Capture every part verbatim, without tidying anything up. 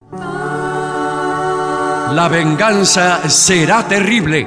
La venganza será terrible.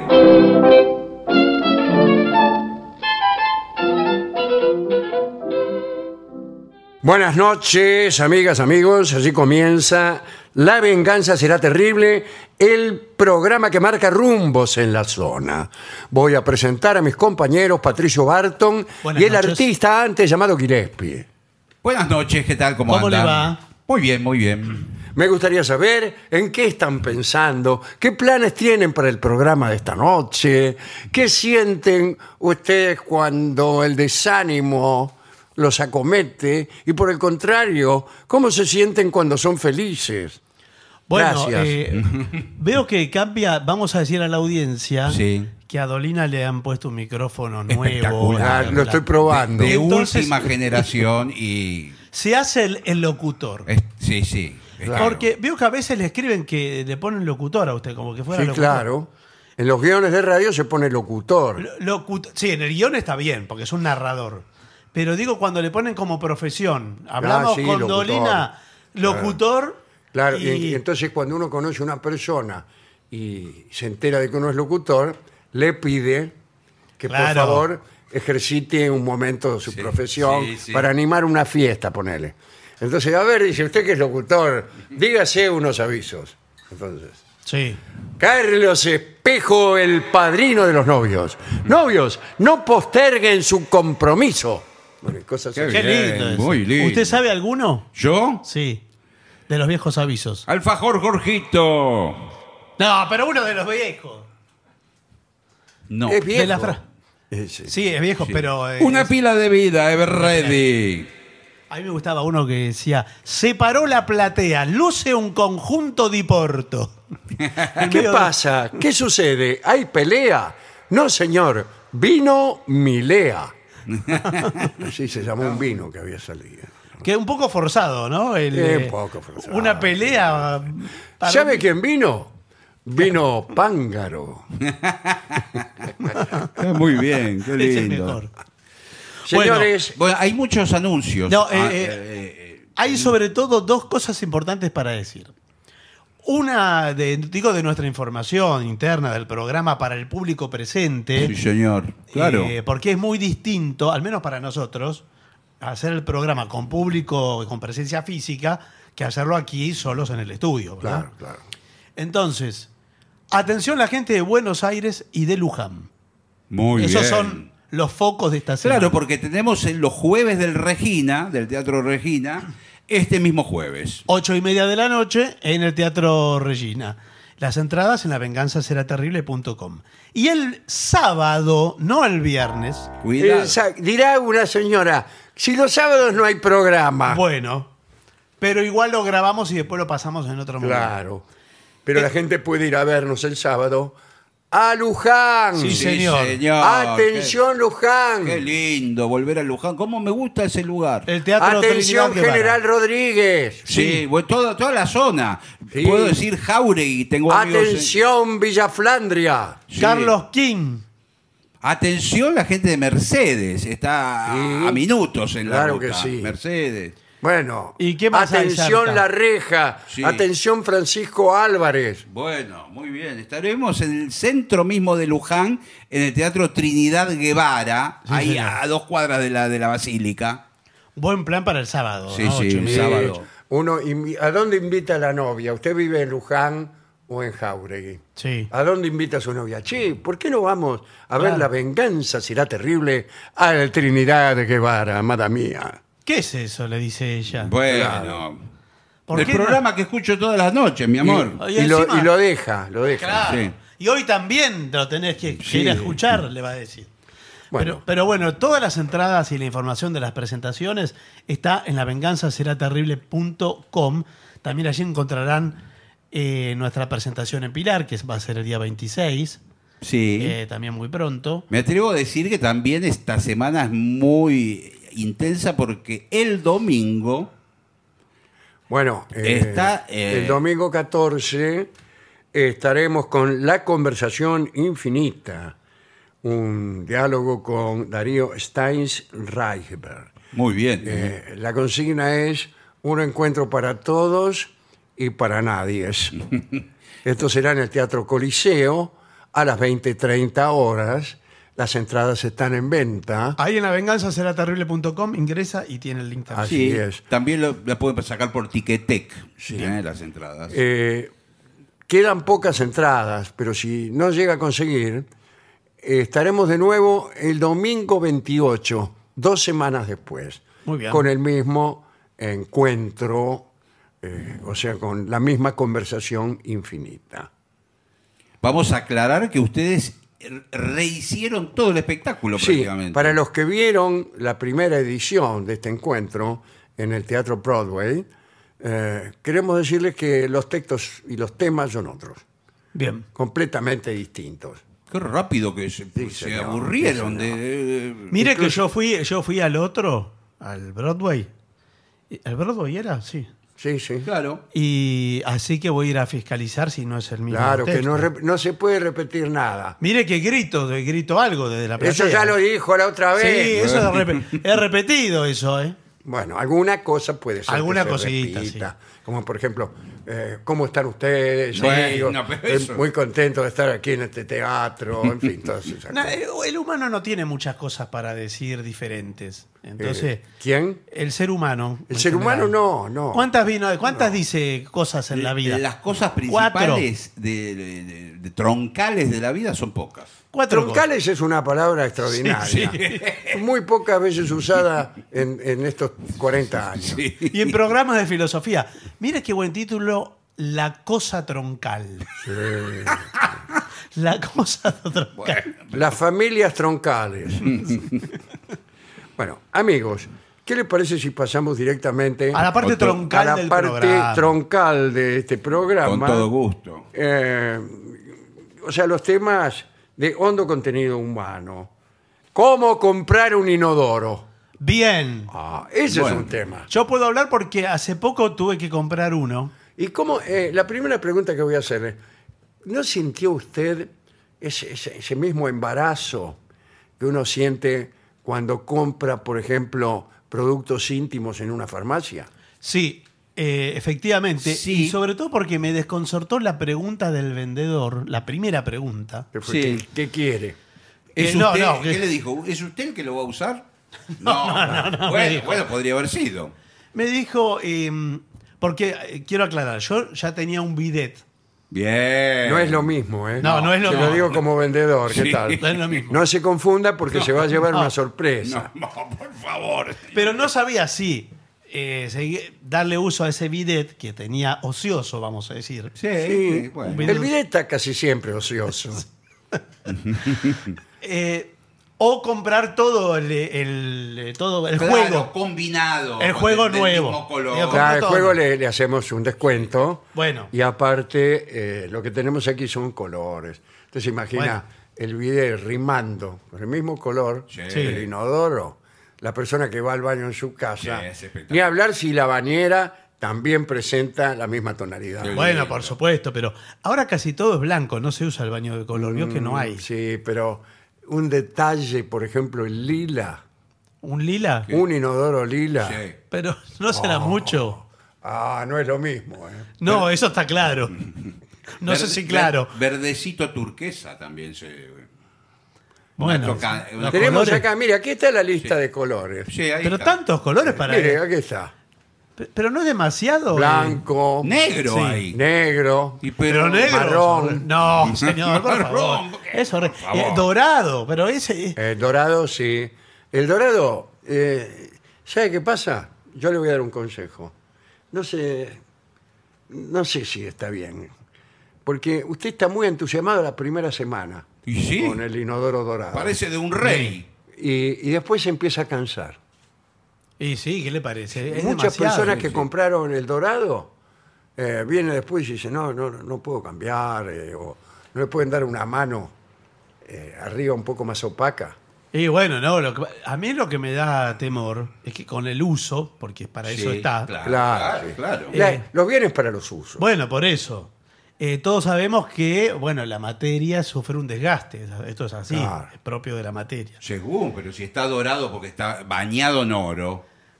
Buenas noches, amigas, amigos. Así comienza La venganza será terrible, el programa que marca rumbos en la zona. Voy a presentar a mis compañeros Patricio Barton Buenas y el noches. artista antes llamado Gillespie. Buenas noches, ¿qué tal? ¿Cómo, ¿Cómo le andan? va? Muy bien, muy bien. Me gustaría saber en qué están pensando, qué planes tienen para el programa de esta noche, qué sienten ustedes cuando el desánimo los acomete y, por el contrario, cómo se sienten cuando son felices. Bueno, Gracias. eh, veo que cambia, vamos a decir a la audiencia Sí. que a Dolina le han puesto un micrófono nuevo. Espectacular. Ah, lo estoy probando. De Entonces- última generación y... Se hace el, el locutor. es- sí, sí. Claro. Porque veo que a veces le escriben que le ponen locutor a usted, como que fuera Sí, locutor. claro. En los guiones de radio se pone locutor. Lo- locut- sí, en el guión está bien, porque es un narrador. Pero digo, cuando le ponen como profesión, hablamos Ah, sí, con locutor. Dolina, locutor. Claro, y, y, y entonces cuando uno conoce a una persona y se entera de que uno es locutor, le pide que por Claro. favor ejercite un momento su Sí, profesión sí, sí. para animar una fiesta, ponele. Entonces, a ver, dice usted que es locutor, dígase unos avisos. Entonces, Sí. Carlos Espejo, el padrino de los novios. Novios, no posterguen su compromiso. Bueno, y cosas Qué así. Qué Bien, lindo eso. muy lindo. ¿Usted sabe alguno? ¿Yo? Sí. De los viejos avisos. Alfajor Jorgito. No, pero uno de los viejos. No. Es viejo. De la fra- Eh, sí. Sí, es viejo, pero. eh, Una es- pila de vida, Everready. A mí me gustaba uno que decía: separó la platea, luce un conjunto di porto. En ¿Qué medio de- pasa? ¿Qué sucede? ¿Hay pelea? No, señor. Vino Milea. Así se llamó un vino que había salido. Que un poco forzado, ¿no? El, Eh, un eh, poco forzado. Una pelea. para- ¿Sabe quién vino? Vino Pángaro. Muy bien, qué Ese es mejor. Señores, Bueno, hay muchos anuncios. No, eh, Ah, eh, eh, Hay sobre todo dos cosas importantes para decir. Una, de, digo, de nuestra información interna del programa para el público presente. sí, señor. Claro. Eh, porque es muy distinto, al menos para nosotros, hacer el programa con público, con presencia física, que hacerlo aquí solos en el estudio. ¿verdad? claro, claro. Entonces, atención la gente de Buenos Aires y de Luján. Muy Esos bien. son los focos de esta semana. Claro, porque tenemos en los jueves del Regina, del Teatro Regina, este mismo jueves. Ocho y media de la noche en el Teatro Regina. Las entradas en la venganza será terrible punto com. Y el sábado, no el viernes, Cuidado. Esa- dirá una señora, si los sábados no hay programa. bueno, pero igual lo grabamos y después lo pasamos en otro momento. Claro. Pero la gente puede ir a vernos el sábado a Luján. Sí, señor. Atención, Luján. Qué, qué lindo volver a Luján. ¿Cómo me gusta ese lugar? El Teatro Atención, Trinidad Guevara. General Rodríguez. Sí, bueno, toda, toda la zona. Sí. Puedo decir Jauregui, tengo amigos en- Atención, Villa Flandria. Sí. Carlos King. Atención la gente de Mercedes, está a- Sí. a minutos en Claro la ruta. que sí. Mercedes. Bueno, ¿Y qué más hay atención cerca? La Reja, Sí. atención Francisco Álvarez. Bueno, muy bien. Estaremos en el centro mismo de Luján, en el Teatro Trinidad Guevara, Sí, ahí señor. a dos cuadras de la, de la Basílica. Buen plan para el sábado. Sí, ¿no? sí, Ocho y el media. sábado. Uno invi- ¿A dónde invita a la novia? ¿Usted vive en Luján o en Jauregui? Sí. ¿A dónde invita a su novia? Che, ¿por qué no vamos a ver Claro. La venganza será terrible al Trinidad Guevara, amada mía? ¿Qué es eso? Le dice ella. Bueno. Claro. ¿Por El qué no? programa que escucho todas las noches, mi amor. Y- Y, y lo, encima- y lo deja, lo deja. Claro. Sí. Y hoy también lo tenés que, que Sí. ir a escuchar, le va a decir. Bueno. Pero, pero bueno, todas las entradas y la información de las presentaciones está en la venganza será terrible punto com. También allí encontrarán eh, nuestra presentación en Pilar, que va a ser el día veintiséis, Sí. eh, también muy pronto. Me atrevo a decir que también esta semana es muy intensa porque el domingo Bueno, eh, Está, eh, el domingo catorce estaremos con La Conversación Infinita, un diálogo con Darío Steins-Reichberg. Muy bien. Eh, la consigna es un encuentro para todos y para nadie. Esto será en el Teatro Coliseo a las veinte treinta horas. Las entradas están en venta. Ahí en la venganza será terrible punto com ingresa y tiene el link también. Así Sí, es. también lo, la pueden sacar por Ticketek, ¿eh? Las entradas. Eh, quedan pocas entradas, pero si no llega a conseguir, eh, estaremos de nuevo el domingo veintiocho, dos semanas después, Muy bien. con el mismo encuentro, eh, o sea, con la misma conversación infinita. Vamos a aclarar que ustedes rehicieron todo el espectáculo Sí, prácticamente. para los que vieron la primera edición de este encuentro en el Teatro Broadway, eh, queremos decirles que los textos y los temas son otros, Bien. completamente distintos. Qué rápido que se, Sí, se señor, aburrieron sí, de, de- Mire que Incluso- yo fui, yo fui al otro, al Broadway. ¿El Broadway era? Sí. Sí, sí. Claro. Y así que voy a ir a fiscalizar si no es el mismo. Claro, que texto. no, rep- no se puede repetir nada. Mire que grito, de- grito algo desde la platea. Eso ya lo dijo la otra Sí, vez. eso es, rep- es repetido eso, ¿eh? Bueno, alguna cosa puede ser Alguna que se cosita, repita. Como por ejemplo, eh, ¿cómo están ustedes? Bueno, amigos? no, pero Estoy eso- muy contento de estar aquí en este teatro. En fin, todas esas No, cosas. el, el humano no tiene muchas cosas para decir diferentes. Entonces, Eh, ¿Quién? el ser humano. El en ser humano general. no, no. ¿Cuántas, vino, cuántas dice cosas en la vida? Las cosas Cuatro. principales de, de- de- de troncales de la vida son pocas. Cuatro Troncales es una palabra extraordinaria. Sí, sí. Muy pocas veces usada en, en estos cuarenta años. cosas. Y en programas de filosofía. Mire qué buen título, La cosa troncal. La cosa troncal. Las familias troncales. Bueno, amigos, ¿qué les parece si pasamos directamente A la parte Otro- troncal a la del parte programa. troncal de este programa? Con todo gusto. Eh, o sea, los temas de hondo contenido humano. ¿Cómo comprar un inodoro? Bien. Ah, ese Bueno. es un tema. Yo puedo hablar porque hace poco tuve que comprar uno. Y cómo, eh, la primera pregunta que voy a hacerle, ¿no sintió usted ese, ese- ese mismo embarazo que uno siente cuando compra, por ejemplo, productos íntimos en una farmacia? Sí, eh, efectivamente. Sí. Y sobre todo porque me desconcertó la pregunta del vendedor, la primera pregunta. ¿Qué, fue? Sí. ¿Qué- qué quiere? ¿Es Eh, no, usted- no, ¿Qué que- le dijo? ¿Es usted el que lo va a usar? No, no, no, me bueno, dijo. bueno, podría haber sido. Me dijo, eh, porque eh, quiero aclarar, yo ya tenía un bidet. Bien. No es lo mismo, ¿eh? No, no es lo Se mismo. lo digo como vendedor, ¿qué Sí. tal? No es lo mismo. No se confunda porque se va a llevar no. una sorpresa. No, no, por favor. Pero no sabía si eh, segui- darle uso a ese bidet que tenía ocioso, vamos a decir. Sí, Sí, bueno. Un el bidet está casi siempre ocioso. Eh, o comprar todo el, el- el- todo el Claro, juego. combinado. El con juego del nuevo. mismo color. Digo, Claro, al todo. juego le, le hacemos un descuento. Bueno. Y aparte, eh, lo que tenemos aquí son colores. Entonces, imagina el bidet rimando con el mismo color, Sí. el inodoro, la persona que va al baño en su casa. Sí, es espectacular. Ni hablar si la bañera también presenta la misma tonalidad. Sí. Bueno, por supuesto, pero ahora casi todo es blanco, no se usa el baño de color, vio que no hay. Mm, Sí, pero un detalle, por ejemplo, el lila, ¿Un lila? un inodoro lila. Sí. Pero no será mucho. Ah, no es lo mismo. ¿eh? No, eso está claro. No sé Verde- si claro. ver- Verdecito turquesa también se. Bueno, una toca- una- los Tenemos colores- acá, mira, aquí está la lista de colores. Sí, ahí Pero está. tantos colores para Mire, aquí está. Pe- Pero no es demasiado. eh. Blanco, Negro Sí. ahí. negro, Y Pero negro. marrón. No, señor, por favor. Marrón, ¿qué? Es horrible. Por favor. Eh, dorado, pero ese. El dorado, sí. El dorado, eh, ¿sabe qué pasa? Yo le voy a dar un consejo. No sé, no sé si está bien. Porque usted está muy entusiasmado la primera semana Y sí. con el inodoro dorado. Parece de un rey. Y, y después se empieza a cansar. Y sí, ¿qué le parece? Es Muchas demasiado. personas que sí. compraron el dorado eh, vienen después y dicen, no, no, no puedo cambiar, eh, o no le pueden dar una mano eh, arriba un poco más opaca. Y bueno, no, lo que- a mí lo que me da temor es que con el uso, porque para eso Sí, está. Claro, Claro, claro. sí. claro. Eh, La- los bienes para los usos. Bueno, por eso. Eh, todos sabemos que, bueno, la materia sufre un desgaste. Esto es así, Claro. es propio de la materia. Según, pero si está dorado porque está bañado en oro.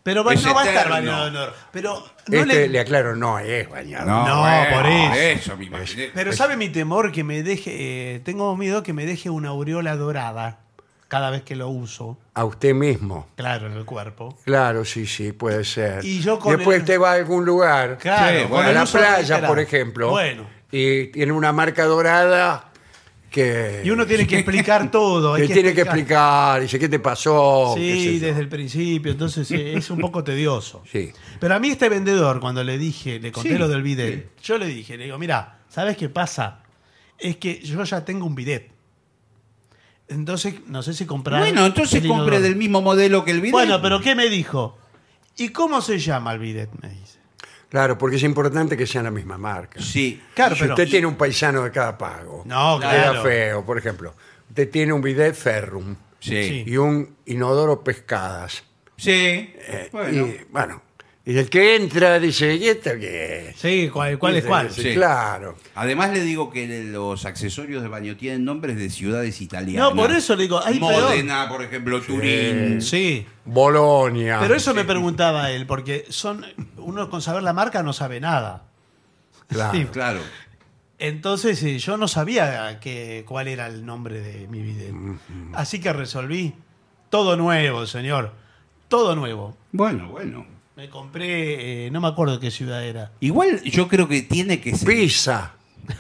Pero va- Es no va a estar eterno. bañado en oro. Pero no Este, le- le aclaro, no es bañado. No, bueno, por eso. eso me imaginé. Pero ¿sabe mi temor? Que me deje... eh, tengo miedo que me deje una aureola dorada cada vez que lo uso. A usted mismo. Claro, en el cuerpo. Claro, sí, sí, puede ser. Y yo con Después el- usted va a algún lugar, Claro, Sí, con bueno, a el la uso playa, reiterado. por ejemplo, Bueno. y tiene una marca dorada que... Y uno tiene que explicar todo. hay que tiene que explicar, dice, ¿qué te pasó? ¿Qué sé Sí, yo? desde el principio, entonces eh, es un poco tedioso. Sí. Pero a mí este vendedor, cuando le dije, le conté Sí, lo del bidet, yo le dije, le digo, mira, ¿sabes qué pasa? Es que yo ya tengo un bidet. Entonces, no sé si comprar. Bueno, entonces el compre inodoro. del mismo modelo que el video. Bueno, pero ¿qué me dijo? ¿Y cómo se llama el bidet? Me dice. Claro, porque es importante que sean la misma marca. Sí. Claro, Si pero. usted tiene un paisano de cada pago, No, queda claro. feo, por ejemplo. Usted tiene un bidet Ferrum Sí. Sí. y un inodoro Pescadas. Sí. Eh, Bueno. Y bueno, y el que entra dice, ¿y esto qué es? Sí, ¿cuál, cuál es Dice, cuál? dice, Sí. Claro. Además le digo que los accesorios de baño tienen nombres de ciudades italianas. No, por eso le digo, hay peor. Módena, por ejemplo, Turín. Sí. Bolonia. Pero eso me preguntaba él, porque son uno con saber la marca no sabe nada. Claro. Sí. Claro. Entonces eh, yo no sabía que, cuál era el nombre de mi bidet. Así que resolví todo nuevo, señor. Todo nuevo. Bueno, bueno. Me compré, eh, no me acuerdo qué ciudad era. Igual yo creo que tiene que ser. Pisa.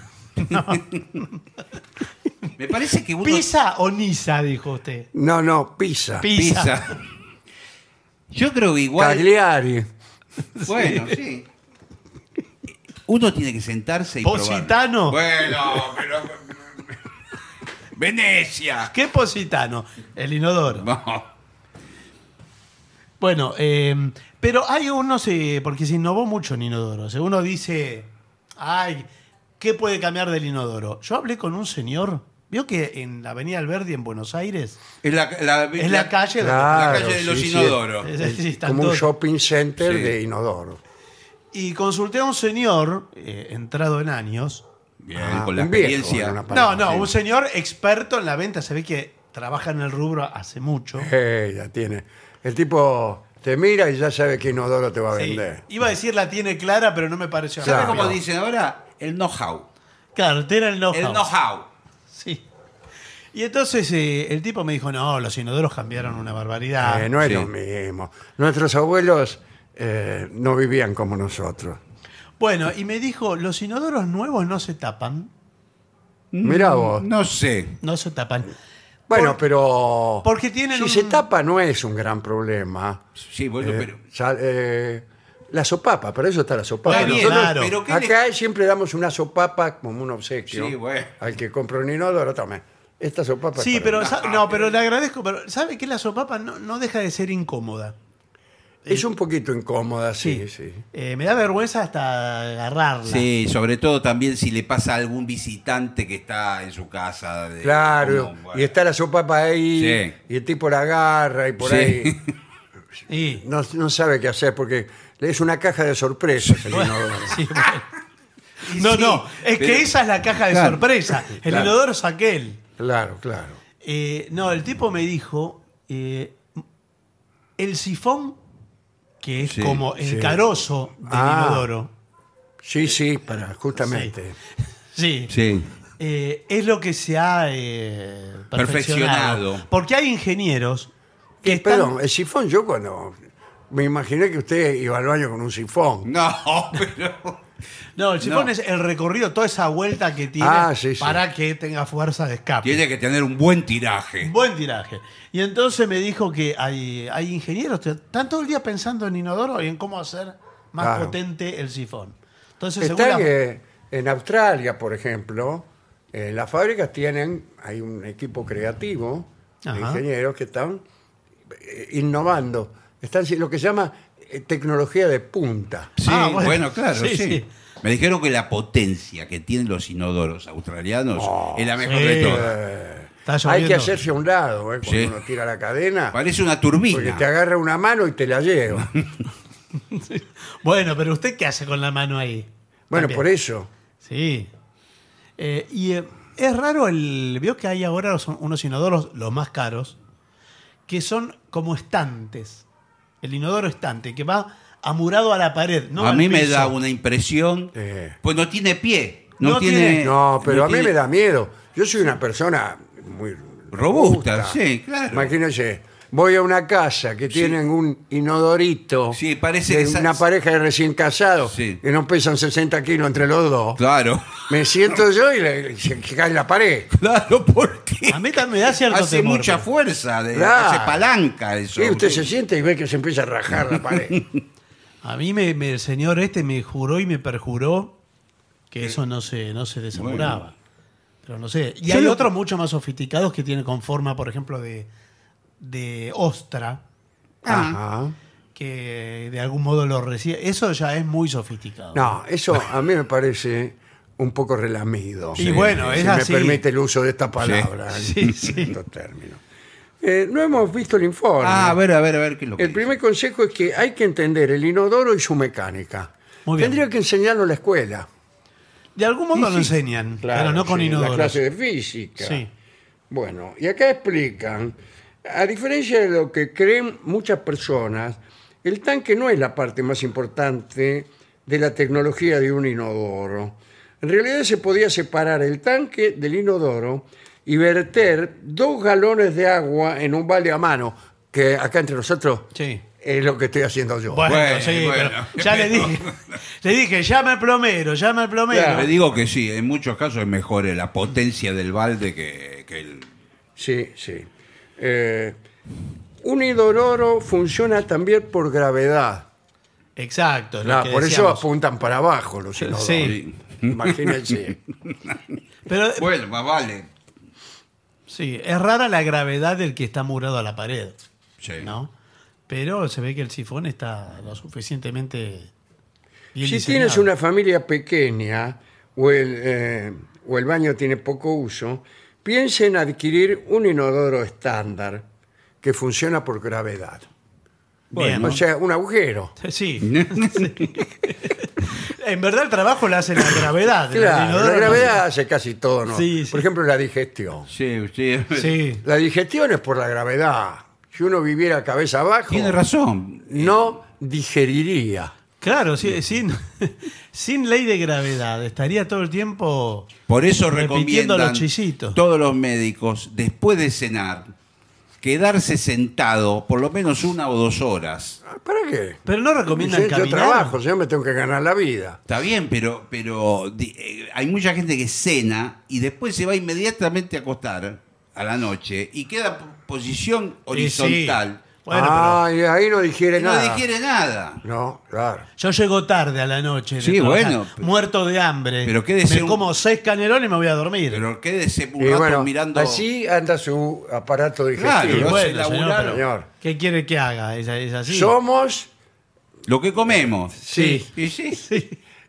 Me parece que uno. ¿Pisa o Niza, dijo usted? No, no, Pisa. Pisa. Pisa. Yo creo que igual. Cagliari. Bueno, sí. Uno tiene que sentarse y Positano. probar. Bueno, pero. Venecia. ¿Qué positano? El inodoro. No. Bueno, eh, pero hay unos, eh, porque se innovó mucho en inodoros. Uno dice, ay, ¿qué puede cambiar del inodoro? Yo hablé con un señor, vio que en la Avenida Alberdi en Buenos Aires Es la, la, es la calle Claro, la calle de los sí, sí. inodoros. donde... Sí, están Como un todos. shopping center Sí. de inodoro. Y consulté a un señor, eh, entrado en años. Bien, Ah, con la un viejo, experiencia. en una No, palabra, no, sí. un señor experto en la venta. Se ve que trabaja en el rubro hace mucho. Eh, ya tiene. El tipo te mira y ya sabe qué inodoro te va a Sí. vender. Iba a decir la tiene clara, pero no me pareció. ¿Sabes Claro. cómo dicen ahora? El know-how. Claro, tiene el know-how. El know-how. Sí. Y entonces eh, el tipo me dijo, no, los inodoros cambiaron una barbaridad. Eh, no es sí. lo mismo. Nuestros abuelos eh, no vivían como nosotros. Bueno, y me dijo, los inodoros nuevos no se tapan. Mirá vos. No sé. No se tapan. Bueno, Por- pero porque tienen si un- se tapa no es un gran problema. Sí, bueno, Eh, pero. sal- eh, la sopapa, para eso está la sopapa. Bueno, Nosotros claro. pero ¿qué le- acá siempre damos una sopapa como un obsequio Sí, bueno. al que compra un inodoro. Tome, esta sopapa es Sí, para pero mí. sa- no, pero le agradezco. Pero ¿sabe que la sopapa no, no deja de ser incómoda? Es un poquito incómoda, sí, sí. Eh, me da vergüenza hasta agarrarla. Sí, sobre todo también si le pasa a algún visitante que está en su casa. de- Claro, como, bueno. y está la sopapa ahí, Sí. y el tipo la agarra y por Sí. ahí Sí. no, no sabe qué hacer porque es una caja de sorpresas el inodoro. Sí, bueno. No, Sí, no, es pero- que esa es la caja de Claro. sorpresa. El Claro. inodoro es aquel. Claro, claro. Eh, no, el tipo me dijo, eh, el sifón, que es Sí, como el sí. carozo del Ah. inodoro, Sí, sí, para justamente. sí, Sí. eh, es lo que se ha eh, perfeccionado. Perfeccionado. Porque hay ingenieros que Eh, están... Perdón, el sifón, yo cuando me imaginé que usted iba al baño con un sifón. No, pero. No, el sifón No. es el recorrido, toda esa vuelta que tiene Ah, sí, sí. para que tenga fuerza de escape. Tiene que tener un buen tiraje. Buen tiraje. Y entonces me dijo que hay, hay ingenieros que están todo el día pensando en inodoro y en cómo hacer más Claro. potente el sifón. Entonces, Está segura- que en Australia, por ejemplo, en las fábricas tienen, hay un equipo creativo de Ajá. ingenieros que están eh, innovando. Están lo que se llama eh, tecnología de punta. Sí, Ah, bueno. bueno, claro, Sí, sí, sí. Me dijeron que la potencia que tienen los inodoros australianos Oh, es la mejor sí. de todas. Eh, Está hay lloviendo. que hacerse a un lado eh, cuando Sí. uno tira la cadena, Parece una porque turbina. te agarra una mano y te la lleva. Bueno, pero ¿usted qué hace con la mano ahí? Bueno, También. por eso. Sí. Eh, y eh, es raro el... Veo que hay ahora son unos inodoros, los más caros, que son como estantes. el inodoro estante, que va amurado a la pared, no a al mí me piso. da una impresión, Eh. pues no tiene pie. No, No tiene, tiene- No, pero no a mí tiene- me da miedo. Yo soy una persona muy Robusta, sí, claro. Imagínense, voy a una casa que tienen un inodorito Sí, parece de que sa- una pareja de recién casados Sí. que no pesan sesenta kilos entre los dos. Claro, Me siento yo y le- se se cae la pared. claro, porque A mí también me da cierto hace temor. mucha pero- fuerza, de, Claro. hace palanca eso. Y usted se siente y ve que se empieza a rajar la pared. A mí me, me- el señor este me juró y me perjuró que eso no se, no se desamuraba. Bueno. Pero no sé. Y Yo hay lo- otros mucho más sofisticados que tienen con forma, por ejemplo, de, de ostra, Ajá. que de algún modo lo recibe. Eso ya es muy sofisticado. No, eso a mí me parece un poco relamido. Y bueno, si es me así. permite el uso de esta palabra Sí, en sí. estos términos. Eh, no hemos visto el informe. Ah, a ver, a ver, a ver qué es lo que El primer consejo es que hay que entender el inodoro y su mecánica. Muy bien. Tendría que enseñarlo en la escuela. De algún modo Sí, lo sí. enseñan, Claro, pero no con sí, en la inodoros. clase de física. Sí. Bueno, y acá explican, a diferencia de lo que creen muchas personas, el tanque no es la parte más importante de la tecnología de un inodoro. En realidad se podía separar el tanque del inodoro y verter dos galones de agua en un balde a mano, que acá entre nosotros Sí. es lo que estoy haciendo yo. Bueno, Bueno, sí, bueno. pero ya le dije, le dije, llama al plomero, llama al plomero. Claro. Le digo que sí, en muchos casos es mejor la potencia del balde que, que el... Sí, sí. Eh, un inodoro funciona también por gravedad. Exacto. es lo No, que por eso decíamos. apuntan para abajo los inodoros. Sí. Imagínense. Pero Bueno, más vale. sí, es rara la gravedad del que está murado a la pared, Sí. ¿no? Pero se ve que el sifón está lo suficientemente bien Si diseñado. tienes una familia pequeña o el, eh, o el baño tiene poco uso, piensa en adquirir un inodoro estándar que funciona por gravedad. Bien. O sea, un agujero. Sí. Sí. En verdad el trabajo lo hace la gravedad. el Claro, inodoro la no. gravedad hace casi todo, ¿no? Sí, sí. Por ejemplo, la digestión. Sí, sí. Sí. La digestión es por la gravedad. Si uno viviera cabeza abajo, Tiene razón. no digeriría. Claro, sí, sin, sin ley de gravedad. Estaría todo el tiempo Por eso repitiendo recomiendan los chisitos. todos los médicos, después de cenar, quedarse sentado por lo menos una o dos horas. ¿Para qué? Pero no recomiendan Yo, yo caminar. trabajo, yo me tengo que ganar la vida. Está bien, pero, pero di- eh, hay mucha gente que cena y después se va inmediatamente a acostar a la noche y queda p- posición Y sí. horizontal. Bueno, ah, y ahí no digiere Y no nada. digiere nada. No, claro. pero yo llego tarde a la noche. de Sí, trabajar, bueno. Muerto de hambre. Pero quédese Me un- como seis canelones y me voy a dormir. Pero quédese un Y rato bueno, mirando. así anda su aparato Claro, digestivo. lo hace Bueno, señor, laburar. pero Señor. ¿qué quiere que haga? ¿Es, es así? Somos, Lo que comemos. sí, Y sí. Sí.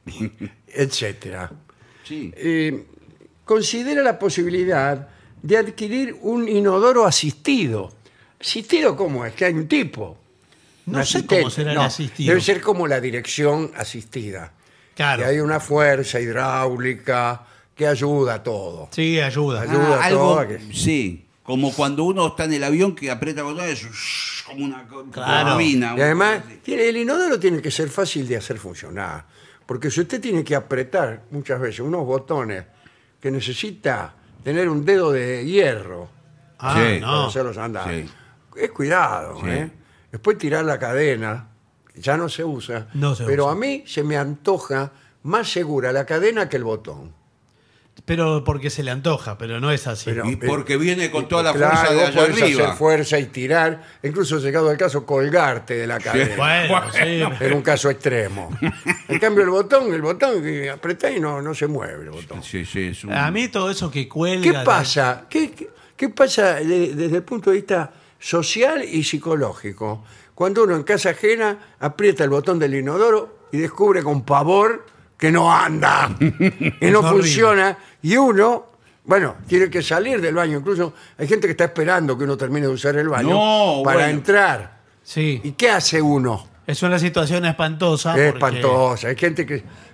etcétera. Sí. Eh, considera la posibilidad de adquirir un inodoro asistido. ¿Asistido cómo es? Que hay un tipo. No un sé asistente. cómo será el No, asistido. Debe ser como la dirección asistida. Claro. Que hay una fuerza hidráulica que ayuda a todo. Sí, ayuda. Ayuda. Ah, a algo, todo, que- sí, como cuando uno está en el avión que aprieta botones, shh, como una co- Claro. bobina. Y además, tiene- el inodoro tiene que ser fácil de hacer funcionar. Porque si usted tiene que apretar muchas veces unos botones que necesita tener un dedo de hierro Ah, Sí. para no. hacerlos andar, Sí. es cuidado. Sí. ¿eh? Después tirar la cadena, que ya no se usa. No se pero usa. a mí se me antoja más segura la cadena que el botón. Pero porque se le antoja, pero no es así. Pero- Y porque viene con toda la Claro, fuerza de vos allá podés arriba. hacer fuerza y tirar, incluso llegado al caso, colgarte de la cadena. Bueno, sí. En un caso extremo. En cambio, el botón, el botón que apretás y no, no se mueve el botón. Sí, sí, es un- A mí todo eso que cuelga. ¿Qué pasa? ¿Qué, qué, qué pasa de- desde el punto de vista social y psicológico? Cuando uno en casa ajena aprieta el botón del inodoro y descubre con pavor que no anda, que no horrible. funciona, y uno, bueno, tiene que salir del baño. Incluso hay gente que está esperando que uno termine de usar el baño No, para bueno. entrar. Sí. ¿Y qué hace uno? Es una situación espantosa. Es porque- espantosa. Hay gente que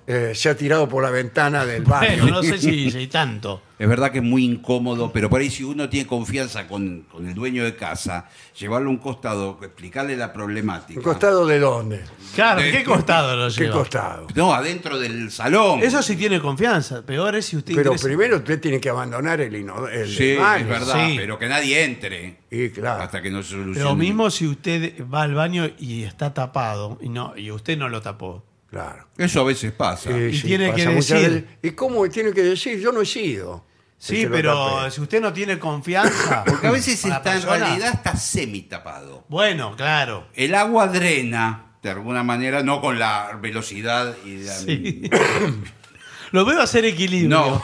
eh, se ha tirado por la ventana del baño. Bueno, no sé si, si tanto. Es verdad que es muy incómodo, pero por ahí si uno tiene confianza con, con el dueño de casa, llevarlo a un costado, explicarle la problemática. ¿Un costado de dónde? Claro, De- ¿qué costado lo ¿Qué lleva? costado? No, adentro del salón. Eso sí tiene confianza. Peor es si usted Pero ingresa- primero usted tiene que abandonar el, ino- el Sí, baño. es verdad, Sí. pero que nadie entre Y claro. hasta que no se solucione. Lo mismo si usted va al baño y está tapado y no y usted no lo tapó. Claro. Eso a veces pasa. Sí, Y sí, tiene que pasa muchas decir. veces. ¿Y cómo tiene que decir? Yo no he sido. Sí, El que lo pero tapé. si usted no tiene confianza. Porque a veces con la está, en persona- realidad está semitapado. Bueno, claro. El agua drena, de alguna manera, no con la velocidad y la... Sí. Lo veo hacer equilibrio. No.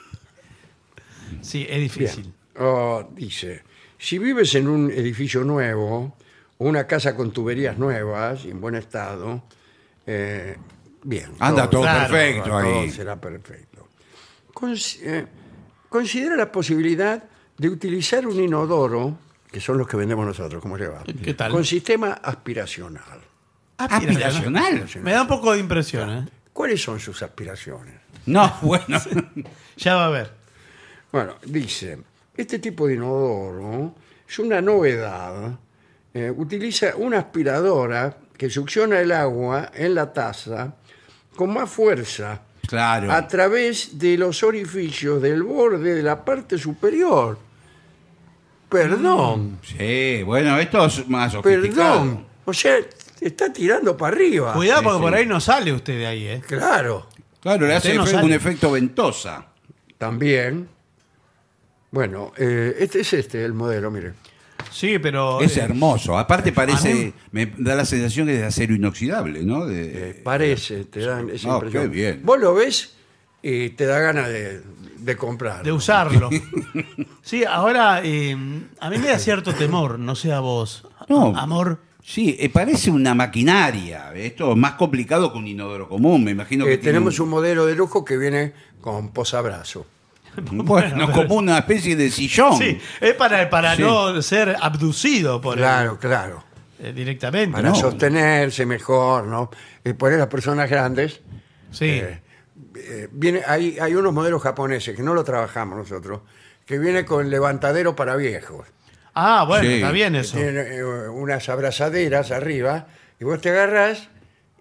Sí, es difícil. Bien. Oh, dice, si vives en un edificio nuevo, o una casa con tuberías nuevas y en buen estado, eh, bien. Anda todo Claro, perfecto todo ahí. será perfecto. Cons- eh, considera la posibilidad de utilizar un inodoro, que son los que vendemos nosotros, ¿cómo le va? ¿Qué tal? Con sistema aspiracional. Aspiracional. Me da un poco de impresión, ¿eh? ¿Cuáles son sus aspiraciones? No, bueno. Ya va a ver. Bueno, dice, este tipo de inodoro es una novedad. Eh, utiliza una aspiradora que succiona el agua en la taza con más fuerza Claro. a través de los orificios del borde de la parte superior. Perdón, Sí, bueno, esto es más sofisticado. perdón. O sea, está tirando para arriba. Cuidado sí, porque sí. por ahí no sale usted de ahí, ¿eh? Claro, Claro, le hace Usted no efe- sale. un efecto ventosa. también. Bueno, eh, este es este el modelo, mire. Sí, pero. Es eh, hermoso. Aparte a parece, mí- me da la sensación que es de acero inoxidable, ¿no? De- Eh, parece, te dan esa Ah, impresión. qué bien. Vos lo ves y te da ganas de, de comprar. de usarlo. Sí, ahora eh, a mí me da cierto temor, no sé a vos. No. Amor. Sí, eh, parece una maquinaria. Esto es más complicado que un inodoro común, me imagino que Eh, tiene tenemos un modelo de lujo que viene con posabrazo. Bueno, pero- como una especie de sillón. Sí, es para, para Sí. no ser abducido por él, Claro, claro. eh, directamente. Para ¿no? sostenerse mejor, ¿no? Y por eso las personas grandes. Sí. eh, eh, viene, hay, hay unos modelos japoneses que no lo trabajamos nosotros, que viene con levantadero para viejos. Ah, bueno, Sí. está bien eso. Tiene eh, unas abrazaderas arriba y vos te agarrás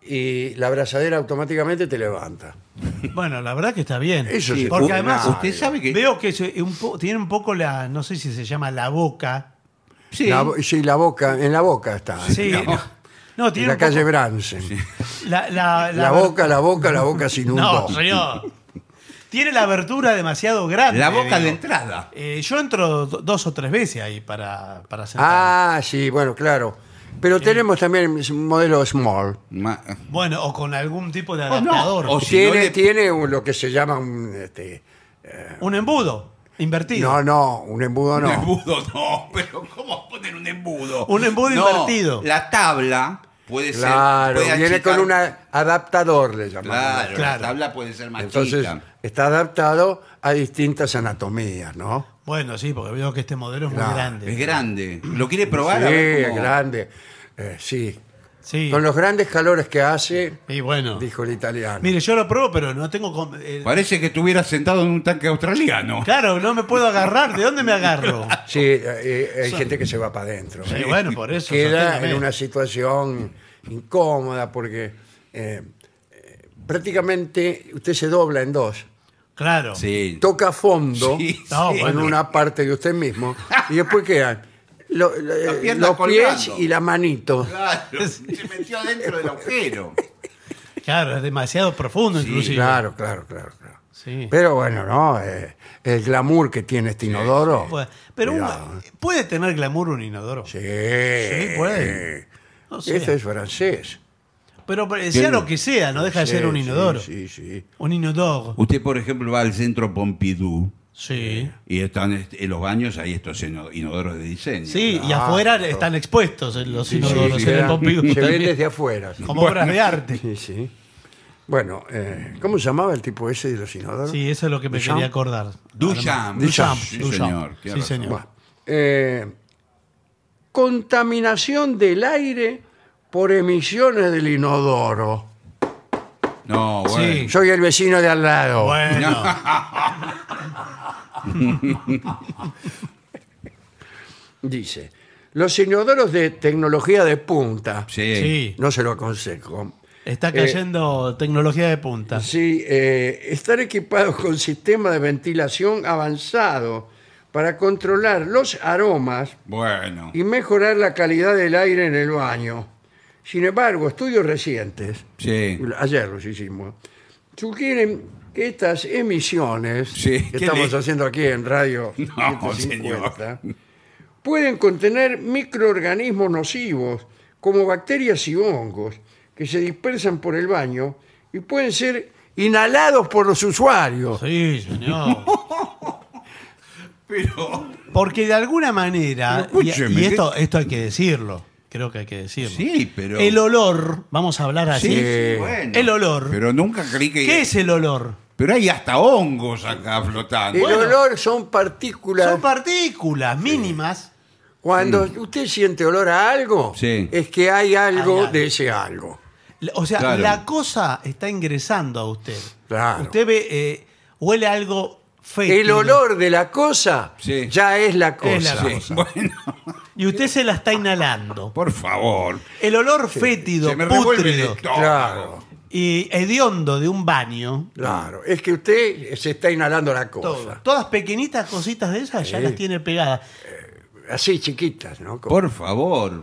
y la abrazadera automáticamente te levanta. Bueno, la verdad que está bien. Eso Sí, sí. Porque u- además usted sabe que veo que se- un po- tiene un poco la, no sé si se llama la boca. Sí. La bo- sí, la boca, en la boca está. Sí. digamos. No, no, En tiene la un poco- calle Bransen. La, la- La boca, la boca, la boca sin un No, do. señor. Tiene la abertura demasiado grande. La boca digo. de entrada. Eh, yo entro do- dos o tres veces ahí para, para sentarme. Ah, sí, bueno, claro. Pero tenemos también un modelo small. Ma- Bueno, o con algún tipo de Oh, no. adaptador. O si Tiene, no le- tiene un- lo que se llama un... Este, Un embudo invertido. no, no, un embudo no. Un embudo no, pero ¿cómo poner un embudo? Un embudo No, invertido. La tabla puede ser. Claro, puede viene achicar- con un adaptador, le llamamos. Claro, Claro. la tabla puede ser más Entonces, chica. está adaptado a distintas anatomías, ¿no? Bueno, sí, porque veo que este modelo es Claro, muy grande. Es grande. ¿Lo quiere probar? Sí, A ver es cómo- grande. Eh, sí. Sí. Con los grandes calores que hace, Y bueno. dijo el italiano. Mire, yo lo pruebo, pero no tengo. com- eh, Parece que estuviera sentado en un tanque australiano. Claro, no me puedo agarrar. ¿De dónde me agarro? Sí, eh, hay gente que se va para adentro. Sí, bueno, por eso. Queda sosténgame. en una situación incómoda porque eh, eh, prácticamente usted se dobla en dos. Claro. Sí. Toca fondo Sí, No, sí. en bueno. una parte de usted mismo y después quedan lo- lo- La eh, pierna los pies colgando. y la manito. Claro, se metió dentro del agujero. Claro, es demasiado profundo, Sí, inclusive. Claro, claro, claro, claro. Sí. Pero bueno, no, Eh, el glamour que tiene este inodoro. Pues, pero un- Cuidado, ¿eh? puede tener glamour un inodoro. Sí, puede. No sé. Este es francés. Pero pero sea Sí. lo que sea, no deja de ser Sí, un sí, inodoro. Sí, sí. Un inodoro. Usted, por ejemplo, va al centro Pompidou Sí. y están este, en los baños, hay estos ino- inodoros de diseño. Sí, y Claro. afuera están expuestos en los Sí, inodoros sí, en el queda- Pompidou se ven también, desde afuera. como obras de arte. Sí, sí. Bueno, eh, ¿cómo se llamaba el tipo ese de los inodoros? Sí, eso es lo que me Duchamp. quería acordar. Duchamp. Duchamp. Sí, Duchamp. señor. Sí, tiene razón. señor. Bueno, eh, contaminación del aire por emisiones del inodoro. No, bueno. Sí. Soy el vecino de al lado. Bueno, Dice, los inodoros de tecnología de punta, Sí. sí. no se lo aconsejo, Está cayendo tecnología de punta. sí, eh, están equipados con sistema de ventilación avanzado para controlar los aromas Bueno. y mejorar la calidad del aire en el baño. Sin embargo, estudios recientes, Sí. ayer los hicimos, sugieren que estas emisiones Sí, que ¿qué estamos le- haciendo aquí en Radio No, setecientos cincuenta pueden contener microorganismos nocivos como bacterias y hongos que se dispersan por el baño y pueden ser inhalados por los usuarios. Sí, señor. Pero. Porque de alguna manera, Pero y, escúcheme, y esto, ¿qué? esto hay que decirlo, creo que hay que decirlo. Sí, pero. El olor, vamos a hablar así. Sí, Sí. bueno. El olor. Pero nunca creí que. ¿Qué es el olor? Pero hay hasta hongos acá flotando. El Bueno. olor son partículas. Son partículas mínimas. Cuando usted siente olor a algo, Sí. es que hay algo Hay algo. de ese algo. O sea, Claro. la cosa está ingresando a usted. Claro. Usted ve, eh, huele algo fétido. El olor de la cosa Sí. ya es la cosa. Es la Sí, cosa. bueno, Y usted se la está inhalando. por favor. El olor fétido, Se me revuelve de pútrido todo. Claro, y hediondo de un baño. claro. Es que usted se está inhalando la cosa. Todo. Todas pequeñitas cositas de esas ya Sí. las tiene pegadas. Así chiquitas, ¿no? Como- Por favor.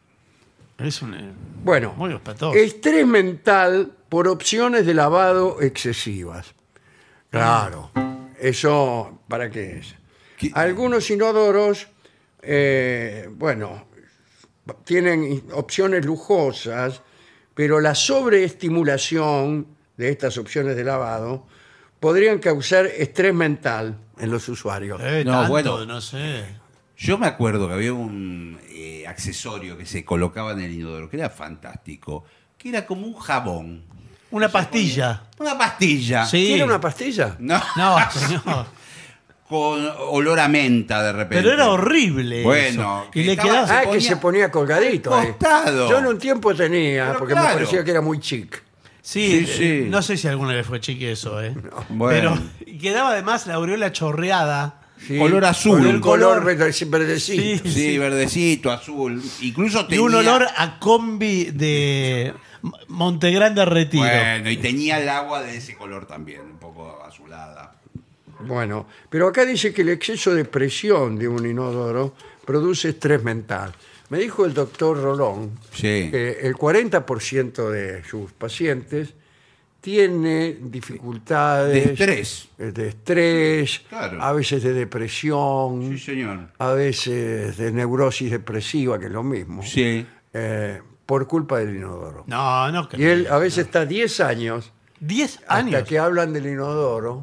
Es un, eh, Bueno, muy espantoso. estrés mental por opciones de lavado excesivas. Claro, eso, ¿para qué es? ¿Qué? Algunos inodoros, eh, bueno, tienen opciones lujosas, pero la sobreestimulación de estas opciones de lavado podrían causar estrés mental en los usuarios. Eh, No, tanto, bueno. no sé. Yo me acuerdo que había un eh, accesorio que se colocaba en el inodoro, que era fantástico, que era como un jabón. Una pastilla. Una pastilla. Sí. ¿Tiene una pastilla? No, No, señor. con olor a menta de repente. Pero era horrible. Bueno, eso. que Y le estaba- quedaba. Ah, ponía que se ponía colgadito. al ahí. costado. Yo en un tiempo tenía, Pero porque me claro. parecía que era muy chic. Sí, Sí, eh, sí. no sé si a alguna le fue chique eso, ¿eh? Bueno. Pero y quedaba además la aureola chorreada. Sí, Color azul. Con un color, Color- verde- verdecito. Sí. Sí, verdecito, azul. Incluso Y tenía... un olor a combi de M- Montegrande Retiro. Bueno, y tenía el agua de ese color también, un poco azulada. Bueno, pero acá dice que el exceso de presión de un inodoro produce estrés mental. Me dijo el doctor Rolón Sí. que el cuarenta por ciento de sus pacientes tiene dificultades De estrés. eh, de estrés, Claro. a veces de depresión, Sí, señor. a veces de neurosis depresiva, que es lo mismo, Sí. eh, por culpa del inodoro. No, no Y creo. él a veces está diez años diez hasta años. que hablan del inodoro.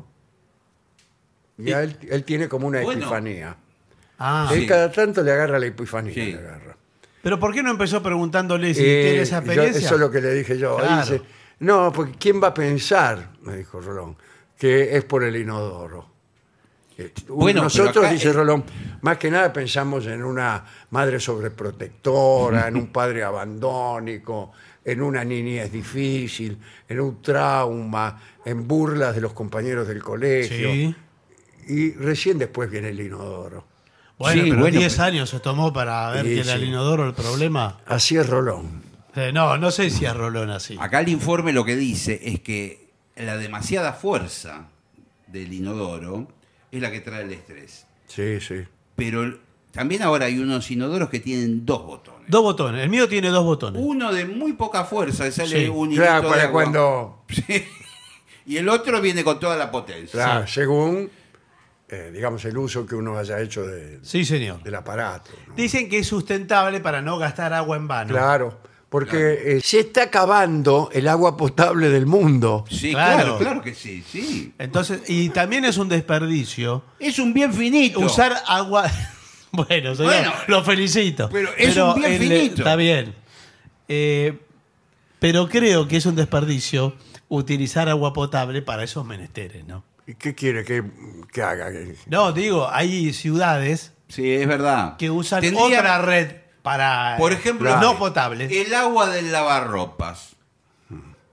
Ya él, él tiene como una Bueno. epifanía. Ah, Él Sí. cada tanto le agarra la epifanía. Sí. le agarra. pero ¿por qué no empezó preguntándole si Eh, tiene esa yo- experiencia? eso es lo que le dije yo. Él Claro. dice, no, porque ¿quién va a pensar, me dijo Rolón, que es por el inodoro? Eh, Bueno, Nosotros, pero acá dice es- Rolón, más que nada pensamos en una madre sobreprotectora, en un padre abandónico, en una niñez difícil, en un trauma, en burlas de los compañeros del colegio. Sí. Y recién después viene el inodoro. Bueno, Sí, pero bueno, diez pero- años se tomó para ver Sí, que era el sí. inodoro el problema. Así es Rolón. Eh, no, no sé si es Rolón así. Acá el informe lo que dice es que la demasiada fuerza del inodoro es la que trae el estrés. Sí, sí. Pero también ahora hay unos inodoros que tienen dos botones. Dos botones. El mío tiene dos botones. Uno de muy poca fuerza, sale Sí. un hilito Claro, de para agua. cuando, Sí. Y el otro viene con toda la potencia. claro, según, eh, digamos, el uso que uno haya hecho de- Sí, señor. del aparato. ¿no? Dicen que es sustentable para no gastar agua en vano. Claro, porque eh, se está acabando el agua potable del mundo. Sí, Claro. claro, claro que sí, sí. Entonces, y también es un desperdicio Es un bien finito. usar agua. Bueno, señor, Bueno, lo felicito. pero es un bien el- finito. Está bien. Eh, pero creo que es un desperdicio utilizar agua potable para esos menesteres, ¿no? ¿Y qué quiere que, que haga? Que- No, digo, hay ciudades Sí, es verdad. que usan Tendría- otra red para Por ejemplo, no potable. el agua del lavarropas.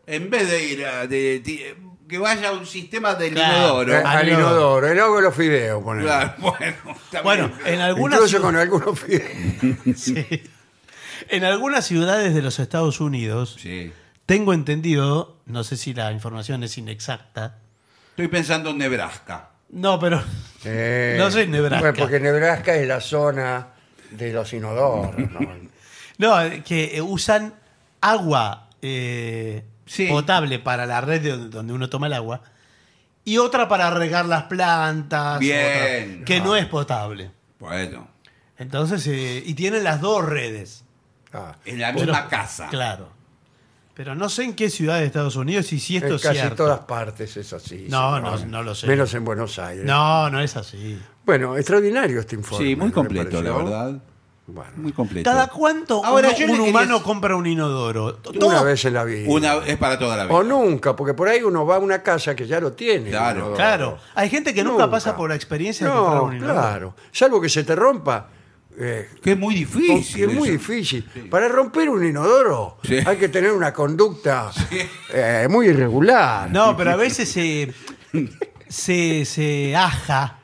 En vez de ir a... de- de- que vaya a un sistema del Claro. inodoro. Eh, al inodoro, el agua de los fideos, ponele. Claro, bueno. está Bueno, bien. en algunas, Incluso ciu- con algunos fideos. sí. En algunas ciudades de los Estados Unidos, Sí. tengo entendido, no sé si la información es inexacta. Estoy pensando en Nebraska. No, pero Eh, no sé en Nebraska. Bueno, porque Nebraska es la zona de los inodoros, ¿no? No, que eh, usan agua eh, Sí. potable para la red de donde- donde uno toma el agua y otra para regar las plantas. Bien. otra que no es potable. Bueno, Entonces, eh, y tienen las dos redes. Ah, en la Pero- misma casa. Claro. Pero no sé en qué ciudad de Estados Unidos y si esto en es casi cierto. todas partes es así. No, señor. no, no lo sé. Menos en Buenos Aires. No, no es así. Bueno, extraordinario este informe. Sí, muy ¿no le completo, la pareció? verdad. Bueno, Muy completo. ¿Cada cuánto Ahora, uno- yo le un quería- humano compra un inodoro? una Todo- vez en la vida. Una, es para toda la vida. O nunca, porque por ahí uno va a una casa que ya lo tiene. Claro. el inodoro. Claro. Hay gente que nunca, pasa por la experiencia de comprar No, un inodoro. claro. Salvo que se te rompa. eh, Que es muy porque difícil. es muy eso. difícil. Para romper un inodoro Sí. hay que tener una conducta eh, muy irregular. No, pero a veces se, se, se aja,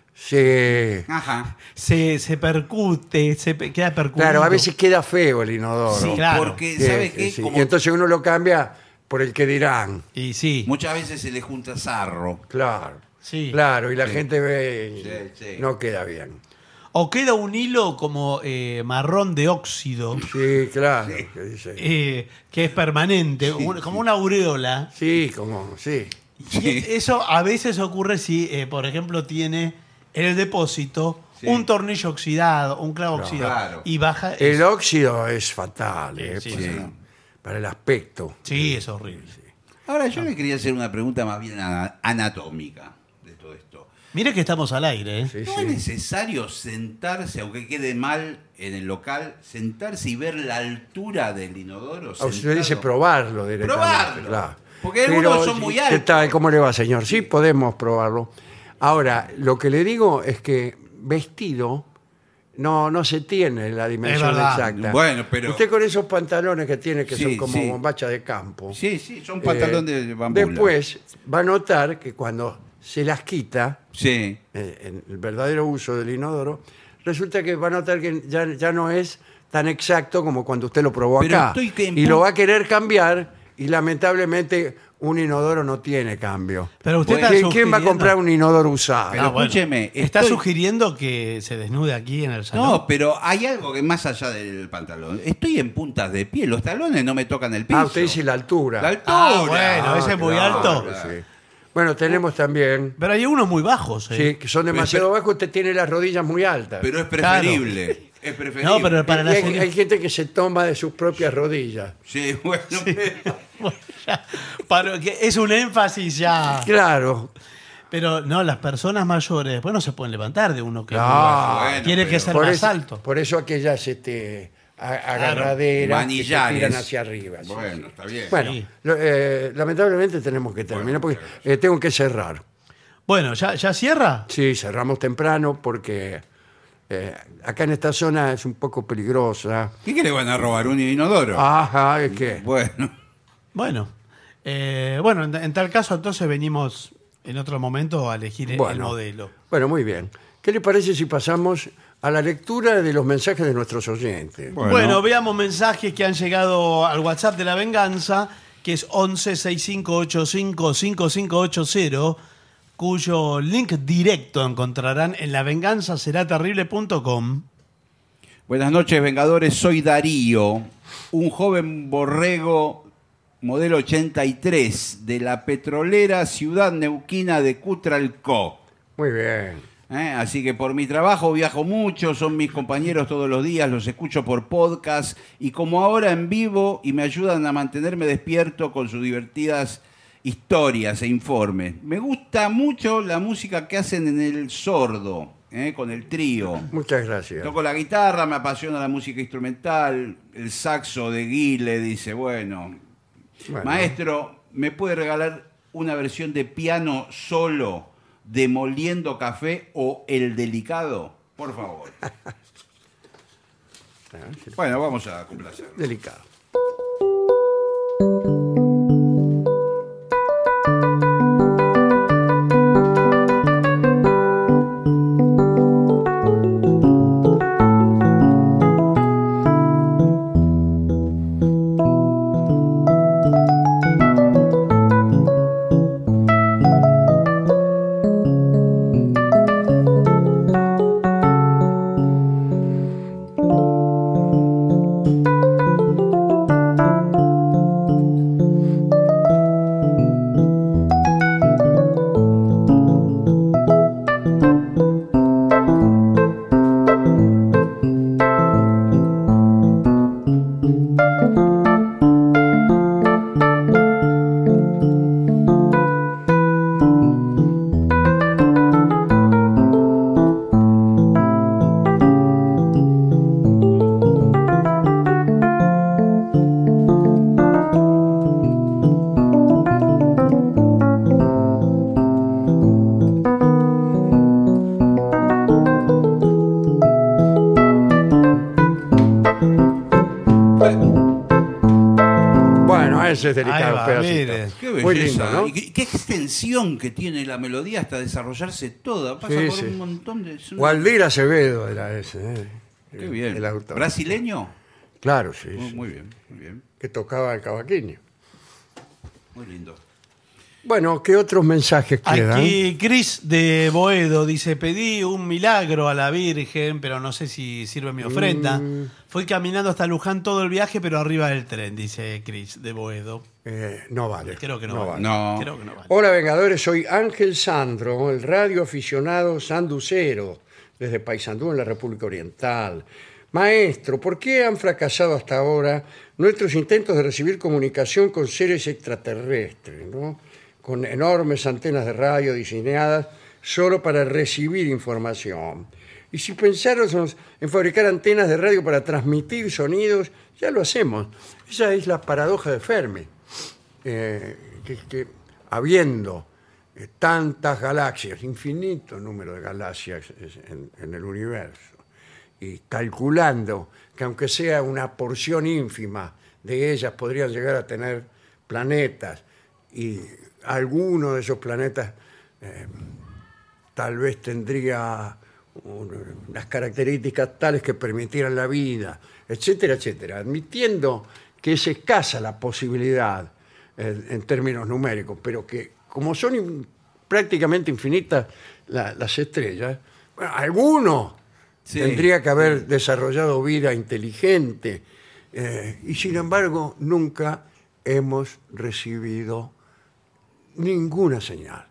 Sí. Ajá. se, se percute, se pe- queda percutido. Claro, a veces queda feo el inodoro. Sí, claro. Porque, Sí, ¿sabe sí, qué? sí. Como Y entonces uno lo cambia por el que dirán. Y sí, muchas veces se le junta sarro. Claro. sí. Claro, y la Sí. gente ve y Sí, sí. no queda bien. O queda un hilo como eh, marrón de óxido, Sí, claro. que dice. eh, que es permanente, un- como una aureola. Sí, como, sí. Y eso a veces ocurre si, eh, por ejemplo, tiene en el depósito Sí. un tornillo oxidado, un clavo Claro. oxidado. Claro. Y baja. El eso. óxido es fatal eh, Sí, para, sí. para el aspecto. Sí, es horrible. Ahora, yo le quería hacer una pregunta más bien ana- anatómica de todo esto. Mire que estamos al aire, ¿eh? Sí, ¿No sí. es necesario sentarse, aunque quede mal en el local, sentarse y ver la altura del inodoro? Ah, usted sentado? dice probarlo directamente. Probarlo. Claro. Porque algunos Pero, son muy ¿qué altos. tal? ¿Cómo le va, señor? Sí, podemos probarlo. Ahora, lo que le digo es que vestido no, no se tiene la dimensión verdad. exacta. Bueno, pero- Usted con esos pantalones que tiene, que Sí, son como sí. bombacha de campo. Sí, sí, son pantalones eh, de bambula. Después va a notar que cuando se las quita, Sí. eh, en el verdadero uso del inodoro, resulta que va a notar que ya, ya no es tan exacto como cuando usted lo probó Pero acá. estoy que en Y lo pu- va a querer cambiar y lamentablemente un inodoro no tiene cambio. Pero usted Bueno, está ¿Quién, quién va a sugiriendo- comprar un inodoro usado? Pero Ah, bueno. escúcheme, Está estoy- sugiriendo que se desnude aquí en el salón. No, pero hay algo que más allá del pantalón. Estoy en puntas de pie, los talones no me tocan el piso. Ah, usted dice la altura. La altura. Ah, bueno, ese es muy claro, alto. sí. Bueno, tenemos también, Pero hay unos muy bajos, ¿eh? sí, que son demasiado Pero- bajos, usted tiene las rodillas muy altas. Pero es preferible. Es preferible. No, pero para Y la hay, serie- hay gente que se toma de sus propias rodillas. Sí, bueno, pero- Bueno, ya, para que es un énfasis ya. Claro. Pero no, las personas mayores después no se pueden levantar de uno que No, es muy bajo. bueno, Tiene que pero- ser Por más eso, alto. por eso aquellas este, a- agarraderas que se Manillares. tiran hacia arriba. sí. Bueno, está bien. Bueno, Sí. lo- eh, lamentablemente tenemos que terminar Bueno, porque eh, tengo que cerrar. Bueno, ¿ya, ya cierra? Sí, cerramos temprano porque eh, acá en esta zona es un poco peligrosa. ¿Qué que le van a robar un inodoro? Ajá, es que Bueno, Bueno, eh, bueno, en, en tal caso entonces venimos en otro momento a elegir el- el Bueno. modelo. bueno, muy bien. ¿Qué le parece si pasamos a la lectura de los mensajes de nuestros oyentes? Bueno. Bueno, veamos mensajes que han llegado al WhatsApp de La Venganza, que es once sesenta y cinco ochenta y cinco cincuenta y cinco ochenta, cuyo link directo encontrarán en lavenganzaseraterrible punto com. buenas noches, Vengadores. Soy Darío, un joven borrego modelo ochenta y tres de la petrolera ciudad neuquina de Cutralcó. Muy bien. ¿Eh? Así que por mi trabajo viajo mucho, son mis compañeros todos los días, los escucho por podcast y como ahora en vivo y me ayudan a mantenerme despierto con sus divertidas historias e informes. Me gusta mucho la música que hacen en El Sordo, ¿eh? Con el trío. Muchas gracias. Toco la guitarra, me apasiona la música instrumental, el saxo de Guile, dice, bueno, Bueno. maestro, ¿me puede regalar una versión de piano solo de Moliendo Café o El Delicado? Por favor. Bueno, vamos a complacerlo. Delicado. ese delicado Ahí va, pedacito. mire. Qué Muy belleza. lindo, ¿no? Y qué, qué extensión que tiene la melodía hasta desarrollarse toda. Pasa Sí, por sí. un montón de... es una- Waldir Acevedo era ese. ¿eh? Qué bien. El autor. ¿Brasileño? Claro, sí, Muy, sí. muy bien, muy bien. Que tocaba el cavaquinho. Muy lindo. Bueno, ¿qué otros mensajes quedan? Aquí Cris de Boedo dice, pedí un milagro a la Virgen, pero no sé si sirve mi ofrenda. Mm. Fui caminando hasta Luján todo el viaje, pero arriba del tren, dice Cris de Boedo. Eh, no vale. Creo que no, vale. No. Creo que no vale. Hola, Vengadores. Soy Ángel Sandro, el radio aficionado sanducero, desde Paysandú, en la República Oriental. Maestro, ¿por qué han fracasado hasta ahora nuestros intentos de recibir comunicación con seres extraterrestres, ¿no? Con enormes antenas de radio diseñadas solo para recibir información? Y si pensáramos en fabricar antenas de radio para transmitir sonidos, ya lo hacemos. Esa es la paradoja de Fermi. Eh, que, que habiendo eh, tantas galaxias, infinito número de galaxias en, en el universo, y calculando que aunque sea una porción ínfima de ellas podrían llegar a tener planetas, y alguno de esos planetas eh, tal vez tendría un- unas características tales que permitieran la vida, etcétera, etcétera, admitiendo que es escasa la posibilidad eh, en términos numéricos, pero que como son in- prácticamente infinitas la- las estrellas, bueno, alguno Sí, tendría que haber desarrollado vida inteligente, eh, y sin embargo nunca hemos recibido ninguna señal.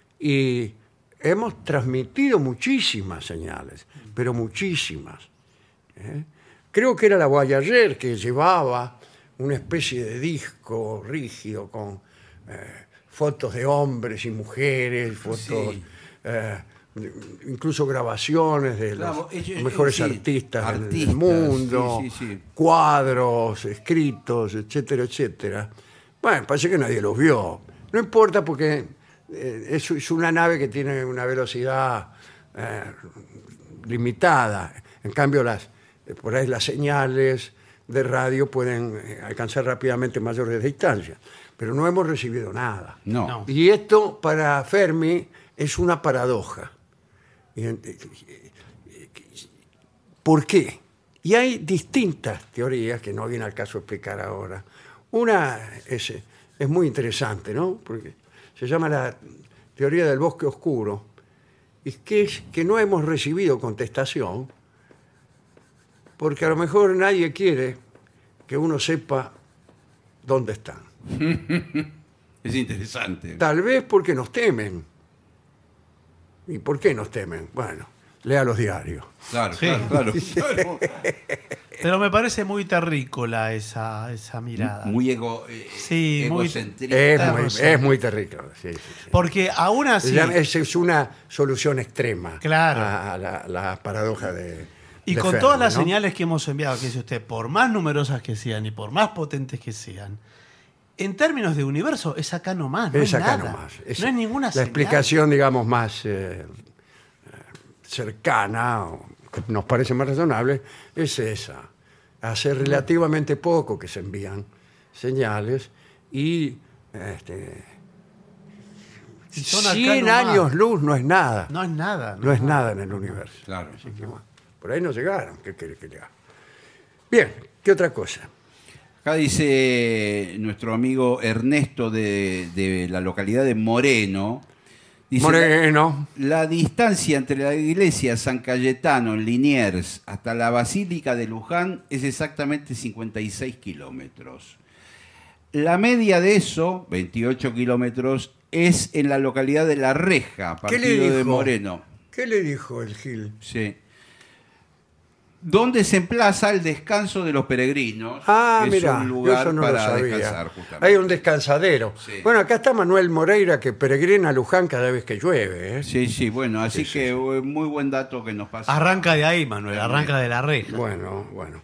Y hemos transmitido muchísimas señales, pero muchísimas. ¿eh? Creo que era la Voyager que llevaba una especie de disco rígido con eh, fotos de hombres y mujeres, fotos, Sí. eh, incluso grabaciones de Claro, los, ellos- los mejores sí, artistas, del- del artistas, mundo, sí, sí, sí. cuadros, escritos, etcétera, etcétera. Bueno, parece que nadie los vio. No importa porque eh, es, es una nave que tiene una velocidad eh, limitada. En cambio, las, eh, por ahí las señales de radio pueden eh, alcanzar rápidamente mayores distancias. Pero no hemos recibido nada. No. No. Y esto para Fermi es una paradoja. Y, eh, ¿Por qué? Y hay distintas teorías que no viene al caso explicar ahora. Una es, es muy interesante, ¿no? Porque se llama la teoría del bosque oscuro, y que es que no hemos recibido contestación porque a lo mejor nadie quiere que uno sepa dónde están. Es interesante. Tal vez porque nos temen. ¿Y por qué nos temen? Bueno, lea los diarios. Claro, Sí. claro, claro. Claro. Pero me parece muy terrícola esa, esa mirada. Muy ego, eh, Sí, muy- egocentrista. Es Claro, muy, sí. es muy terrible. Sí, sí, sí. Porque aún así... Ya, Esa es una solución extrema Claro. a, a la, la paradoja de. Y de con Fermi, todas las ¿no? señales que hemos enviado, que dice usted, por más numerosas que sean y por más potentes que sean, en términos de universo, es acá nomás, no Es es acá nada. nomás. Es no es ninguna la señal. explicación, digamos, más eh, eh, cercana, o que nos parece más razonable, es esa. Hace relativamente poco que se envían señales y este, Y son acá cien nomás. años luz no es nada. No es nada. No es nada en el universo. Claro. Así que, bueno, por ahí no llegaron. ¿Qué quiere que le haga? Bien, ¿qué otra cosa? Acá dice nuestro amigo Ernesto de, de la localidad de Moreno. Dice, Moreno. La, la distancia entre la iglesia San Cayetano en Liniers hasta la Basílica de Luján es exactamente cincuenta y seis kilómetros. La media de eso, veintiocho kilómetros, es en la localidad de La Reja, ¿Qué le partido dijo? de Moreno. ¿Qué le dijo el Gil? Sí. Donde se emplaza el descanso de los peregrinos. Ah, que es mira, un yo lugar eso no lo para sabía. descansar, justamente. Hay un descansadero. Sí. Bueno, acá está Manuel Moreira, que peregrina a Luján cada vez que llueve. ¿eh? Sí, sí, bueno, así Sí, sí, que sí. eh, muy buen dato que nos pasa. Arranca de ahí, Manuel, arranca de la reja. Bueno, bueno.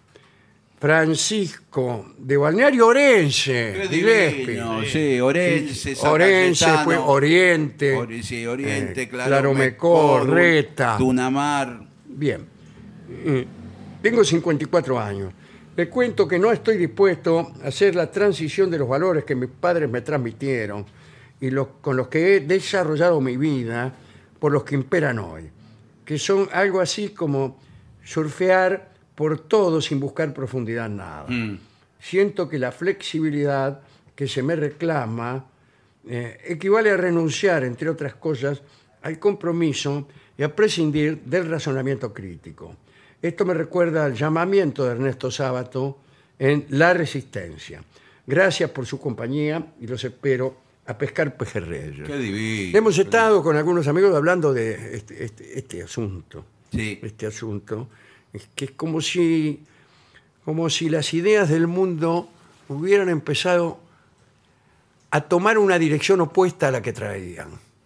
Francisco, de Balneario Orense, Qué Gillespie. divino, sí, Orense, San Orense, Cayetano, pues, Oriente, Ori- sí, Oriente, eh, claro, Claromecó, Reta. Dunamar. Bien. Mm. Tengo cincuenta y cuatro años. Le cuento que no estoy dispuesto a hacer la transición de los valores que mis padres me transmitieron y los, con los que he desarrollado mi vida por los que imperan hoy, que son algo así como surfear por todo sin buscar profundidad en nada. Mm. Siento que la flexibilidad que se me reclama eh, equivale a renunciar, entre otras cosas, al compromiso y a prescindir del razonamiento crítico. Esto me recuerda al llamamiento de Ernesto Sábato en La Resistencia. Gracias por su compañía y los espero a pescar pejerreyes. Qué divino. Hemos estado con algunos amigos hablando de este, este, este asunto. Sí. Este asunto, es que es como si, como si las ideas del mundo hubieran empezado a tomar una dirección opuesta a la que traían.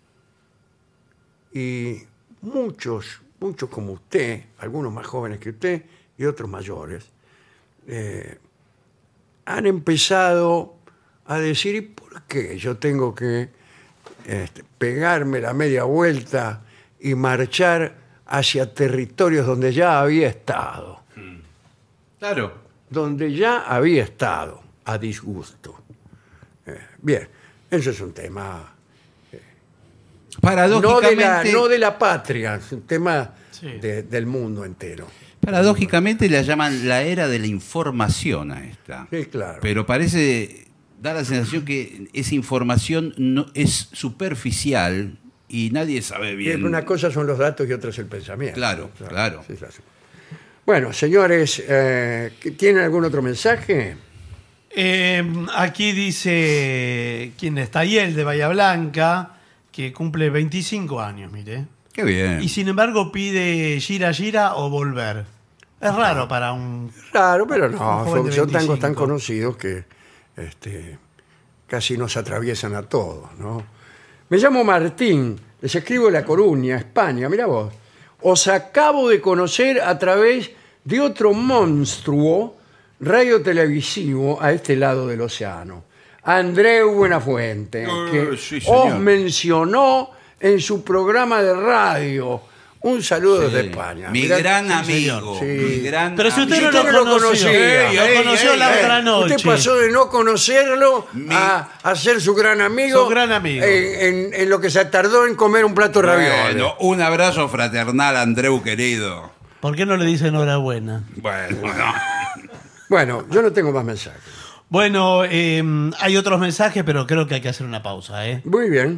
Y muchos, muchos como usted, algunos más jóvenes que usted y otros mayores, eh, han empezado a decir, ¿y por qué yo tengo que este, pegarme la media vuelta y marchar hacia territorios donde ya había estado? Claro. Donde ya había estado, a disgusto. Eh, bien, eso es un tema... Paradójicamente, no, de la, no de la patria, es un tema Sí. de- del mundo entero. paradójicamente la llaman la era de la información a esta. Sí, claro. Pero parece, da la sensación que esa información no, es superficial y nadie sabe Y bien. una cosa son los datos y otra es el pensamiento. Claro, claro. Sí, sí, sí. Bueno, señores, eh, ¿tienen algún otro mensaje? Eh, aquí dice quien está Tayel de Bahía Blanca, que cumple veinticinco años, mire. Qué bien. Y sin embargo pide Gira Gira o Volver. Es raro para un... Claro, pero Un no, joven son, de son tangos veinticinco. tan conocidos que este, casi nos atraviesan a todos, ¿no? Me llamo Martín, les escribo de La Coruña, España, mira vos. Os acabo de conocer a través de otro monstruo radio televisivo a este lado del océano, Andreu Buenafuente, Eh, que sí, señor. os mencionó en su programa de radio. Un saludo Sí. desde España. Mi Mirá- gran sí, amigo. señor. Sí. Mi gran Pero si usted amigo. no usted lo no lo conoció, conocía. lo conoció la Eh, otra noche. Usted pasó de no conocerlo Mi- a, a ser su gran amigo. Su gran amigo. En, en- en lo que se tardó en comer un plato de ravioles. Bueno, un abrazo fraternal, Andreu querido. ¿Por qué no le dice enhorabuena? Bueno, no. Bueno, yo no tengo más mensajes. Bueno, eh, hay otros mensajes, pero creo que hay que hacer una pausa, ¿eh? Muy bien.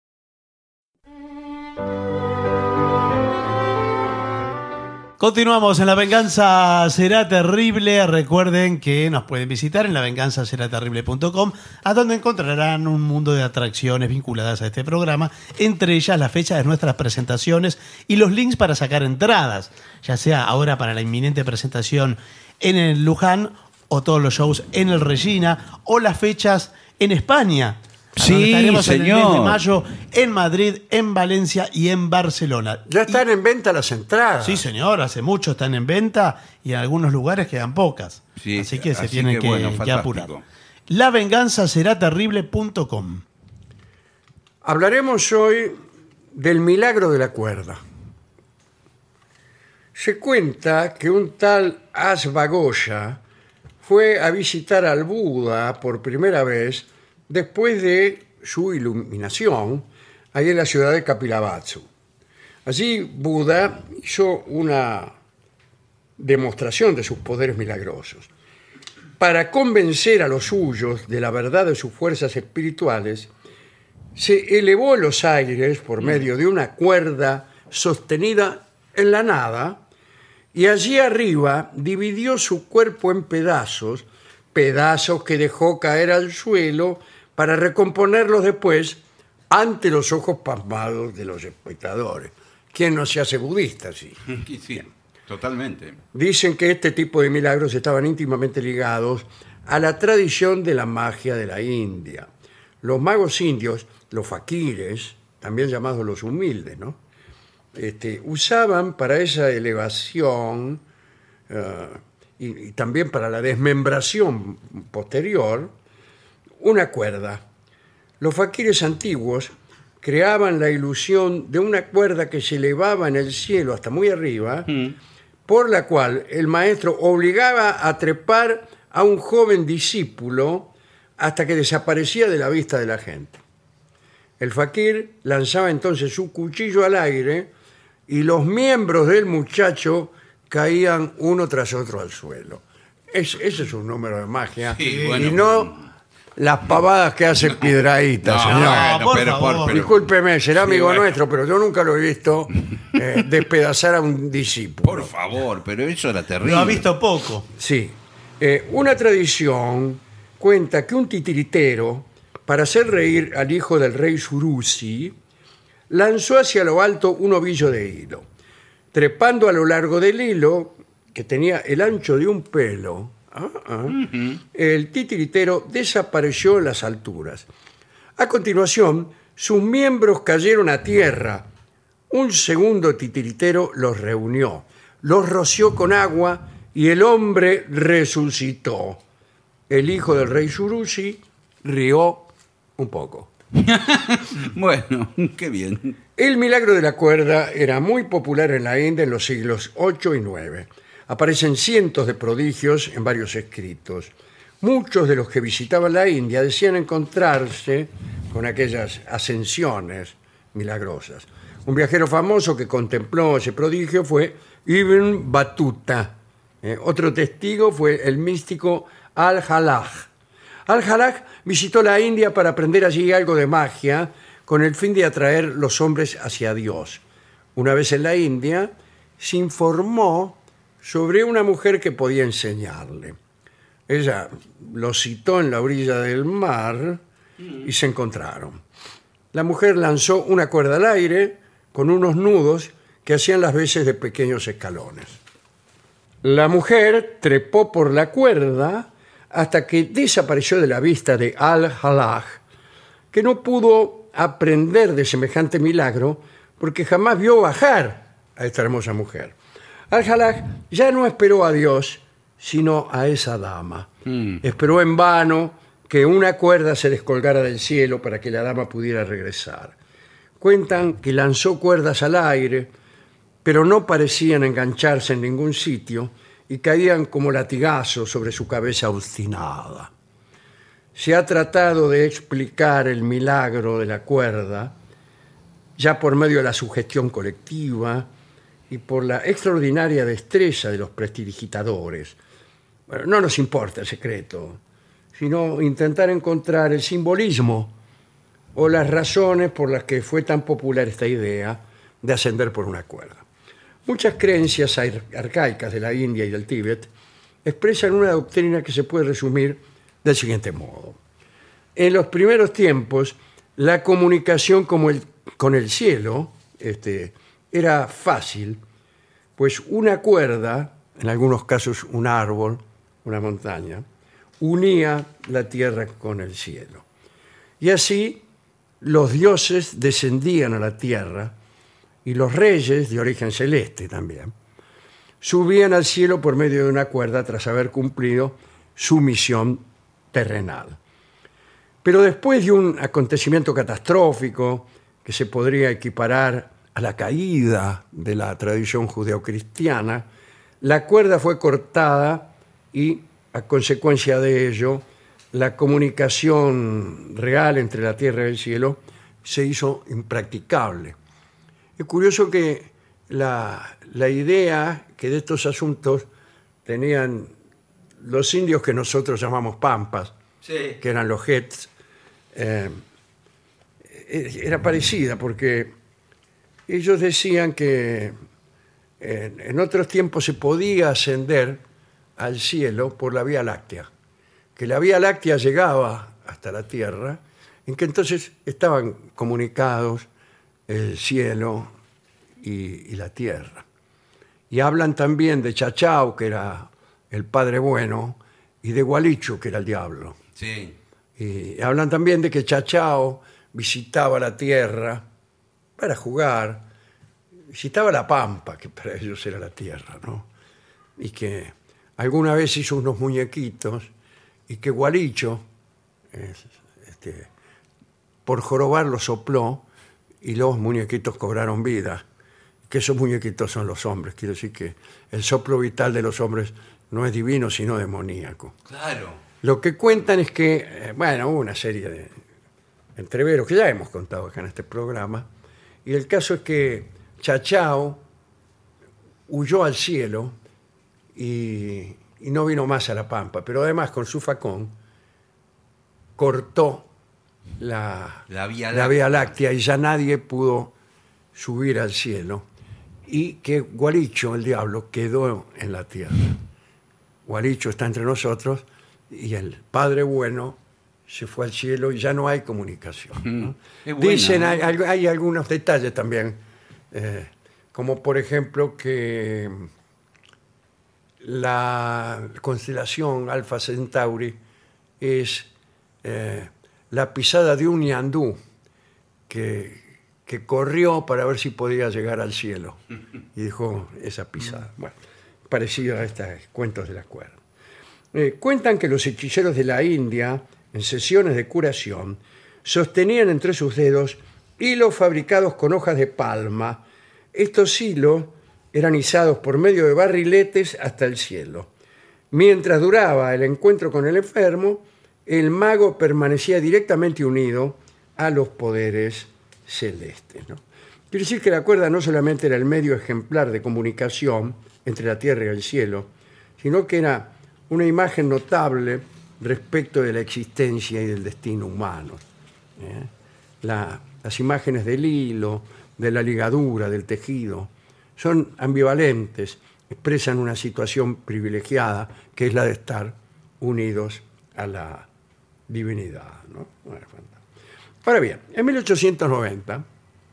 Continuamos en La Venganza Será Terrible. Recuerden que nos pueden visitar en la venganza será terrible punto com, a donde encontrarán un mundo de atracciones vinculadas a este programa, entre ellas la fecha de nuestras presentaciones y los links para sacar entradas, ya sea ahora para la inminente presentación en el Luján o todos los shows en el Regina o las fechas en España. a Sí, donde estaremos en el mes de señor. mayo en Madrid, en Valencia y en Barcelona. Ya están en venta las entradas. Sí, señor, hace mucho están en venta y en algunos lugares quedan pocas. Sí, así que se así tienen que que, bueno, que fantástico. apurar. la venganza será terrible punto com. Hablaremos hoy del milagro de la cuerda. Se cuenta que un tal Asvagoya fue a visitar al Buda por primera vez después de su iluminación ahí en la ciudad de Kapilavastu. Allí Buda hizo una demostración de sus poderes milagrosos. Para convencer a los suyos de la verdad de sus fuerzas espirituales, se elevó a los aires por medio de una cuerda sostenida en la nada y allí arriba dividió su cuerpo en pedazos, pedazos que dejó caer al suelo para recomponerlos después ante los ojos pasmados de los espectadores. ¿Quién no se hace budista así? Sí, sí, totalmente. Dicen que este tipo de milagros estaban íntimamente ligados a la tradición de la magia de la India. Los magos indios, los faquires, también llamados los humildes, ¿no? Este, usaban para esa elevación eh, y, y también para la desmembración posterior una cuerda. Los faquires antiguos creaban la ilusión de una cuerda que se elevaba en el cielo hasta muy arriba, Mm. por la cual el maestro obligaba a trepar a un joven discípulo hasta que desaparecía de la vista de la gente. El faquir lanzaba entonces su cuchillo al aire y los miembros del muchacho caían uno tras otro al suelo. Es, ese es un número de magia. Sí, y bueno. no las pavadas que hace Piedrahíta, No, señor. No, por favor. pero- Discúlpeme, será Sí, amigo bueno. nuestro, pero yo nunca lo he visto eh, despedazar a un discípulo. Por favor, pero eso era terrible. Lo ha visto poco. Sí. Eh, una tradición cuenta que un titiritero, para hacer reír al hijo del rey Surusi, lanzó hacia lo alto un ovillo de hilo. Trepando a lo largo del hilo, que tenía el ancho de un pelo, ah, ah, el titiritero desapareció en las alturas. A continuación, sus miembros cayeron a tierra. Un segundo titiritero los reunió, los roció con agua y el hombre resucitó. El hijo del rey Surusi rió un poco. Bueno, qué bien. El milagro de la cuerda era muy popular en la India en los siglos ocho y nueve. Aparecen cientos de prodigios en varios escritos. Muchos de los que visitaban la India decían encontrarse con aquellas ascensiones milagrosas. Un viajero famoso que contempló ese prodigio fue Ibn Battuta. Eh, otro testigo fue el místico Al-Halaj. Al-Halaj visitó la India para aprender allí algo de magia con el fin de atraer los hombres hacia Dios. Una vez en la India, se informó sobre una mujer que podía enseñarle. Ella lo citó en la orilla del mar y se encontraron. La mujer lanzó una cuerda al aire con unos nudos que hacían las veces de pequeños escalones. La mujer trepó por la cuerda hasta que desapareció de la vista de Al-Halaj, que no pudo aprender de semejante milagro porque jamás vio bajar a esta hermosa mujer. Al-Halaj ya no esperó a Dios, sino a esa dama. Mm. Esperó en vano que una cuerda se descolgara del cielo para que la dama pudiera regresar. Cuentan que lanzó cuerdas al aire, pero no parecían engancharse en ningún sitio y caían como latigazos sobre su cabeza obstinada. Se ha tratado de explicar el milagro de la cuerda, ya por medio de la sugestión colectiva y por la extraordinaria destreza de los prestidigitadores. Bueno, no nos importa el secreto, sino intentar encontrar el simbolismo o las razones por las que fue tan popular esta idea de ascender por una cuerda. Muchas creencias arcaicas de la India y del Tíbet expresan una doctrina que se puede resumir del siguiente modo. En los primeros tiempos, la comunicación como el, con el cielo este, era fácil, pues una cuerda, en algunos casos un árbol, una montaña, unía la tierra con el cielo. Y así los dioses descendían a la tierra y los reyes, de origen celeste también, subían al cielo por medio de una cuerda tras haber cumplido su misión terrenal. Pero después de un acontecimiento catastrófico que se podría equiparar a la caída de la tradición judeocristiana, la cuerda fue cortada y, a consecuencia de ello, la comunicación real entre la tierra y el cielo se hizo impracticable. Es curioso que la, la idea que de estos asuntos tenían los indios que nosotros llamamos pampas, sí, que eran los Gets, eh, era parecida porque ellos decían que en, en otros tiempos se podía ascender al cielo por la Vía Láctea, que la Vía Láctea llegaba hasta la Tierra, en que entonces estaban comunicados el cielo y, y la tierra. Y hablan también de Chachao, que era el padre bueno, y de Gualicho, que era el diablo. Sí. Y hablan también de que Chachao visitaba la tierra para jugar, visitaba la pampa, que para ellos era la tierra, ¿no? Y que alguna vez hizo unos muñequitos, y que Gualicho, este, por jorobar, los sopló, y los muñequitos cobraron vida. que esos muñequitos son los hombres. Quiere decir que el soplo vital de los hombres no es divino, sino demoníaco. Claro. Lo que cuentan es que, eh, bueno, hubo una serie de entreveros que ya hemos contado acá en este programa, y el caso es que Chachao huyó al cielo y, y no vino más a la Pampa, pero además con su facón cortó la, La Vía la Láctea. Vía Láctea y ya nadie pudo subir al cielo, y que Gualicho, el diablo, quedó en la tierra. Gualicho está entre nosotros y el Padre Bueno se fue al cielo y ya no hay comunicación, ¿no? Qué buena, Dicen, ¿no? hay, hay- hay algunos detalles también, eh, como por ejemplo que la constelación Alfa Centauri es eh, la pisada de un ñandú que, que corrió para ver si podía llegar al cielo y dejó esa pisada. Bueno, parecido a estos cuentos de la cuerda. Eh, cuentan que los hechiceros de la India, en sesiones de curación, sostenían entre sus dedos hilos fabricados con hojas de palma. Estos hilos eran izados por medio de barriletes hasta el cielo. Mientras duraba el encuentro con el enfermo, el mago permanecía directamente unido a los poderes celestes, ¿no? Quiere decir que la cuerda no solamente era el medio ejemplar de comunicación entre la tierra y el cielo, sino que era una imagen notable respecto de la existencia y del destino humano. ¿eh? La- las imágenes del hilo, de la ligadura, del tejido, son ambivalentes, expresan una situación privilegiada, que es la de estar unidos a la divinidad, ¿no? Bueno, fantástico. Ahora bien, en mil ochocientos noventa,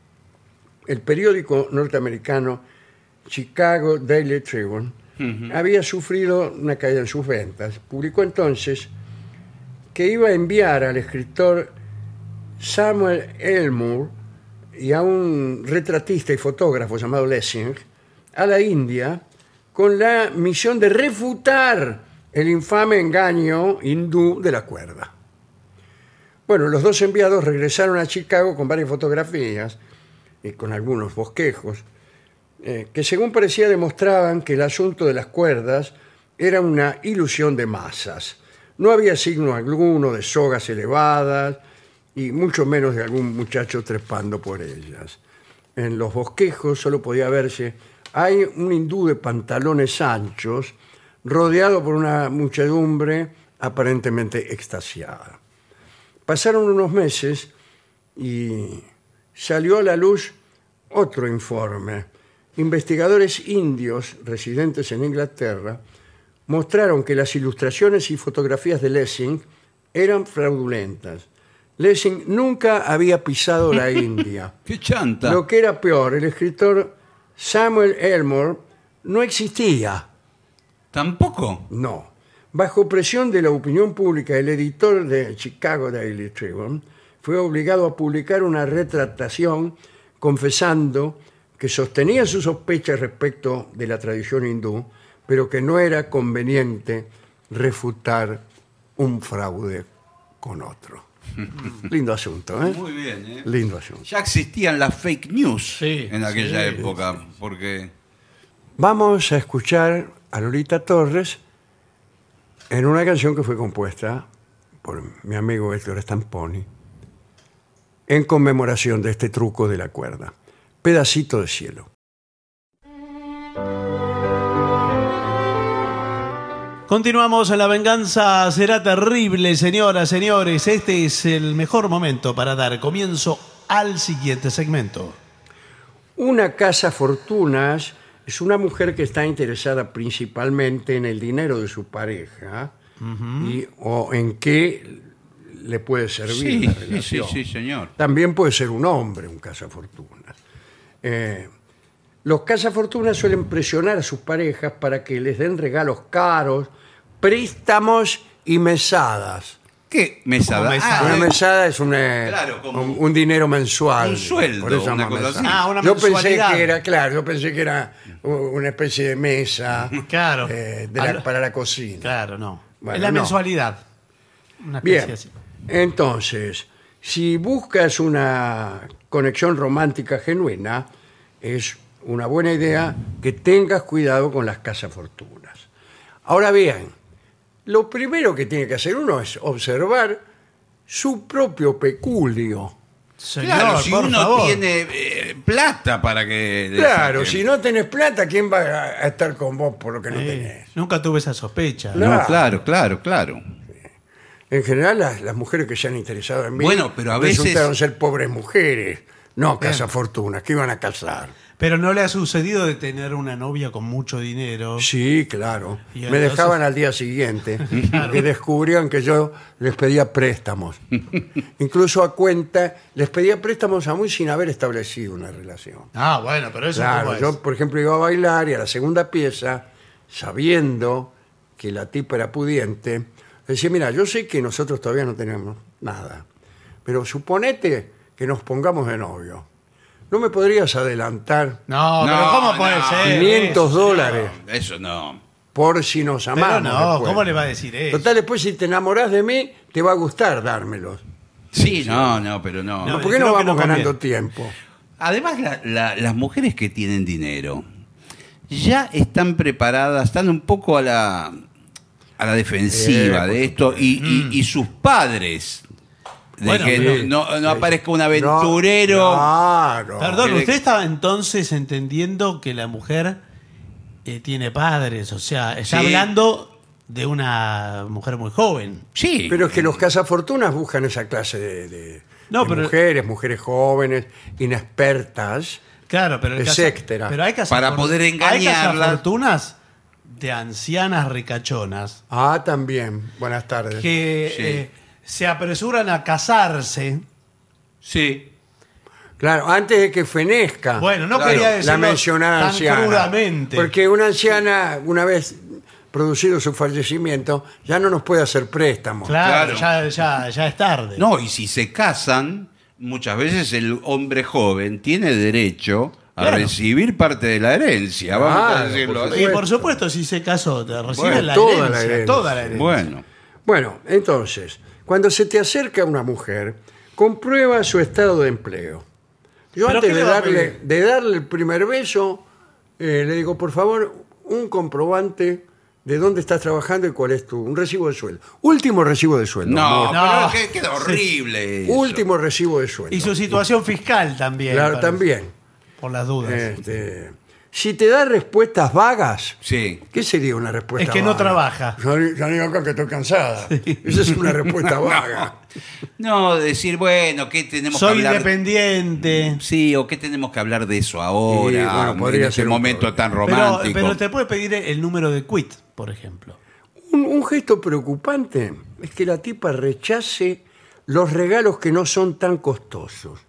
el periódico norteamericano Chicago Daily Tribune había sufrido una caída en sus ventas. Publicó entonces que iba a enviar al escritor Samuel Elmore y a un retratista y fotógrafo llamado Lessing a la India con la misión de refutar el infame engaño hindú de la cuerda. Bueno, los dos enviados regresaron a Chicago con varias fotografías y con algunos bosquejos eh, que, según parecía, demostraban que el asunto de las cuerdas era una ilusión de masas. No había signo alguno de sogas elevadas y mucho menos de algún muchacho trepando por ellas. En los bosquejos solo podía verse hay un hindú de pantalones anchos rodeado por una muchedumbre aparentemente extasiada. Pasaron unos meses y salió a la luz otro informe. Investigadores indios residentes en Inglaterra mostraron que las ilustraciones y fotografías de Lessing eran fraudulentas. Lessing nunca había pisado la India. ¡Qué chanta! Lo que era peor, el escritor Samuel Elmore no existía. ¿Tampoco? No. Bajo presión de la opinión pública, el editor de Chicago Daily Tribune fue obligado a publicar una retractación confesando que sostenía sus sospechas respecto de la tradición hindú, pero que no era conveniente refutar un fraude con otro. Lindo asunto, ¿eh? Muy bien, ¿eh? Lindo asunto. Ya existían las fake news Sí, en aquella sí, época, porque... Vamos a escuchar a Lolita Torres en una canción que fue compuesta por mi amigo Héctor Stamponi en conmemoración de este truco de la cuerda. Pedacito de cielo. Continuamos en La Venganza Será Terrible, señoras, señores. Este es el mejor momento para dar comienzo al siguiente segmento. Una casa fortunas es una mujer que está interesada principalmente en el dinero de su pareja y, o en qué le puede servir Sí, la sí, sí, relación. sí, señor. También puede ser un hombre un cazafortunas. Eh, los cazafortunas suelen presionar a sus parejas para que les den regalos caros, préstamos y mesadas. ¿Qué mesada? Como mesada. Ah, Una eh, mesada es un, eh, Claro, como un, un dinero mensual. un sueldo, por eso se una llama cosa mesada. así. Ah, una yo pensé mensualidad. que era, claro, yo pensé que era u- una especie de mesa Claro. eh, de la- Al- para la cocina. Claro, no. Bueno, es la no. mensualidad. Una especie Bien, así. entonces, si buscas una conexión romántica genuina, es una buena idea que tengas cuidado con las cazafortunas. Ahora bien, lo primero que tiene que hacer uno es observar su propio peculio. Señor, Claro, si por uno favor. tiene eh, plata para que... le Claro, saquen. si no tenés plata, ¿quién va a a estar con vos por lo que no Eh, tenés? nunca tuve esa sospecha. No. No, claro, claro, claro. En general, las, las mujeres que se han interesado en mí Bueno, pero a veces- resultaron ser pobres mujeres, no cazafortunas, que iban a cazar. Pero no le ha sucedido de tener una novia con mucho dinero. Sí, claro. Y Me entonces- dejaban al día siguiente porque descubrían que yo les pedía préstamos. Incluso a cuenta, les pedía préstamos aún sin haber establecido una relación. Ah, bueno, pero eso Claro, cómo es. yo, por ejemplo, iba a bailar y a la segunda pieza, sabiendo que la tipa era pudiente, decía, mira, yo sé que nosotros todavía no tenemos nada, pero suponete que nos pongamos de novio. ¿No me podrías adelantar No, No, pero ¿cómo no. puede ser? quinientos eso, dólares Eso no. por si nos Pero amamos? no, después? ¿cómo le va a decir eso? Total, después si te enamorás de mí, te va a gustar dármelos. Sí, no, no, pero no. No, ¿Por qué creo no que vamos no conviene. ganando tiempo? Además, la- la- las mujeres que tienen dinero ya están preparadas, están un poco a la, a la defensiva Eh, por de esto y, y- y sus padres, de Bueno, que sí. no, no- no aparezca un No, aventurero. Claro. Perdón, que- usted estaba entonces entendiendo que la mujer eh, tiene padres, o sea, está Sí. hablando de una mujer muy joven. Sí, Pero es que los cazafortunas buscan esa clase de, de- No, de pero- mujeres, mujeres jóvenes, inexpertas. Claro, pero el Es casa- éctera. pero hay Para poder engañarla. Hay fortunas de ancianas ricachonas Ah, también. Buenas tardes. que Sí. eh, se apresuran a casarse. sí. Claro, antes de que fenezca Bueno, no Claro, quería la decirlo mencionada tan anciana. crudamente. Porque una anciana, una vez producido su fallecimiento, ya no nos puede hacer préstamos. Claro, Claro. Ya, ya, ya es tarde. No, y si se casan, muchas veces el hombre joven tiene derecho a Claro. recibir parte de la herencia, vamos a Claro, decirlo por así. Y por supuesto, si se casó, te reciben Bueno, la, toda herencia, la herencia. toda la herencia. Bueno, Bueno, entonces, cuando se te acerca una mujer, comprueba su estado de empleo. Yo ¿Pero antes qué de le va a darle, pedir? de darle el primer beso, eh, le digo, por favor, un comprobante de dónde estás trabajando y cuál es tu... Un recibo de sueldo. Último recibo de sueldo. no, amor. No. pero que- queda horrible. eso. Último recibo de sueldo. Y su situación fiscal también. Claro, parece, también. Por las dudas. Este, si te da respuestas vagas, Sí. ¿qué sería una respuesta Es que no vaga? trabaja. Salí, salí acá que estoy cansada. Esa es una respuesta vaga. No, decir, bueno, ¿qué tenemos Soy que hablar? independiente. Sí, o qué tenemos que hablar de eso ahora, Sí, bueno, en podría este ser un momento problema. tan Pero, romántico. pero te puede pedir el número de quit, por ejemplo. Un, un gesto preocupante es que la tipa rechace los regalos que no son tan costosos.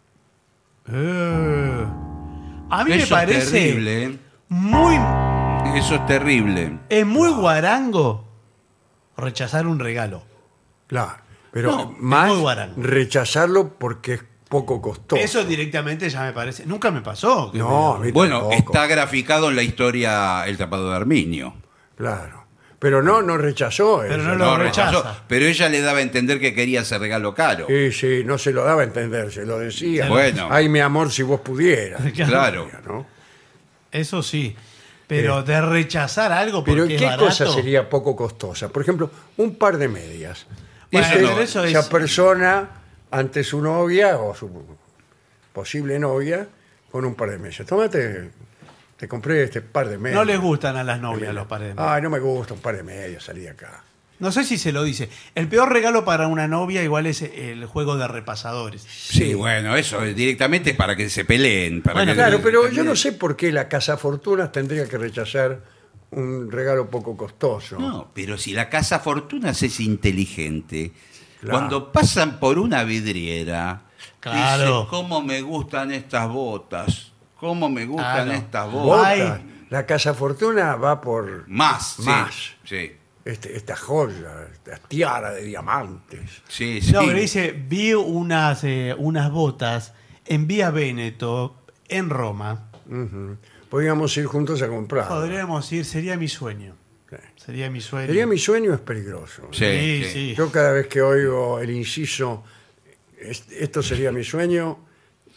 Eh, A mí Eso me es parece terrible, ¿eh? muy, Eso es terrible. es muy guarango rechazar un regalo. Claro. Pero No, es más muy guarango. rechazarlo porque es poco costoso. Eso directamente ya me parece. Nunca me pasó. que No, a me- mí Bueno, tampoco. está graficado en la historia El tapado de Arminio. Claro. Pero no, no rechazó. Pero ella. no lo rechaza. Pero ella le daba a entender que quería ese regalo caro. Sí, sí, no se lo daba a entender, se lo decía. Bueno. Ay, mi amor, si vos pudieras. Claro. ¿no? Eso sí. Pero de rechazar algo porque Pero es ¿qué barato, cosa sería poco costosa? Por ejemplo, un par de medias. Bueno, Este, pero eso es- esa persona ante su novia o su posible novia con un par de medias. Tómate, te compré este par de medias. No les gustan a las novias los pares. Ay, no me gusta un par de medias, salí de acá. No sé si se lo dice. El peor regalo para una novia igual es el juego de repasadores. Sí, bueno, eso es directamente es para que se peleen. Para Bueno, que- Claro, pero yo no sé por qué la cazafortunas tendría que rechazar un regalo poco costoso. No, pero si la casa Fortunas es inteligente, Claro. cuando pasan por una vidriera, Claro. dice, ¿cómo me gustan estas botas? ¿Cómo me gustan Claro. estas botas? Ay. Botas. La cazafortuna va por Más, sí, Más. Sí, este, esta joya, esta tiara de diamantes. sí, sí. No, pero dice, vi unas, eh, unas botas en Vía Véneto, en Roma. Ujú. Podríamos ir juntos a comprar. Podríamos ir, sería mi sueño. Sí. Sería mi sueño. Sería mi sueño, es peligroso. Sí, Sí, sí. sí. Yo cada vez que oigo el inciso, "Es- esto sería mi sueño,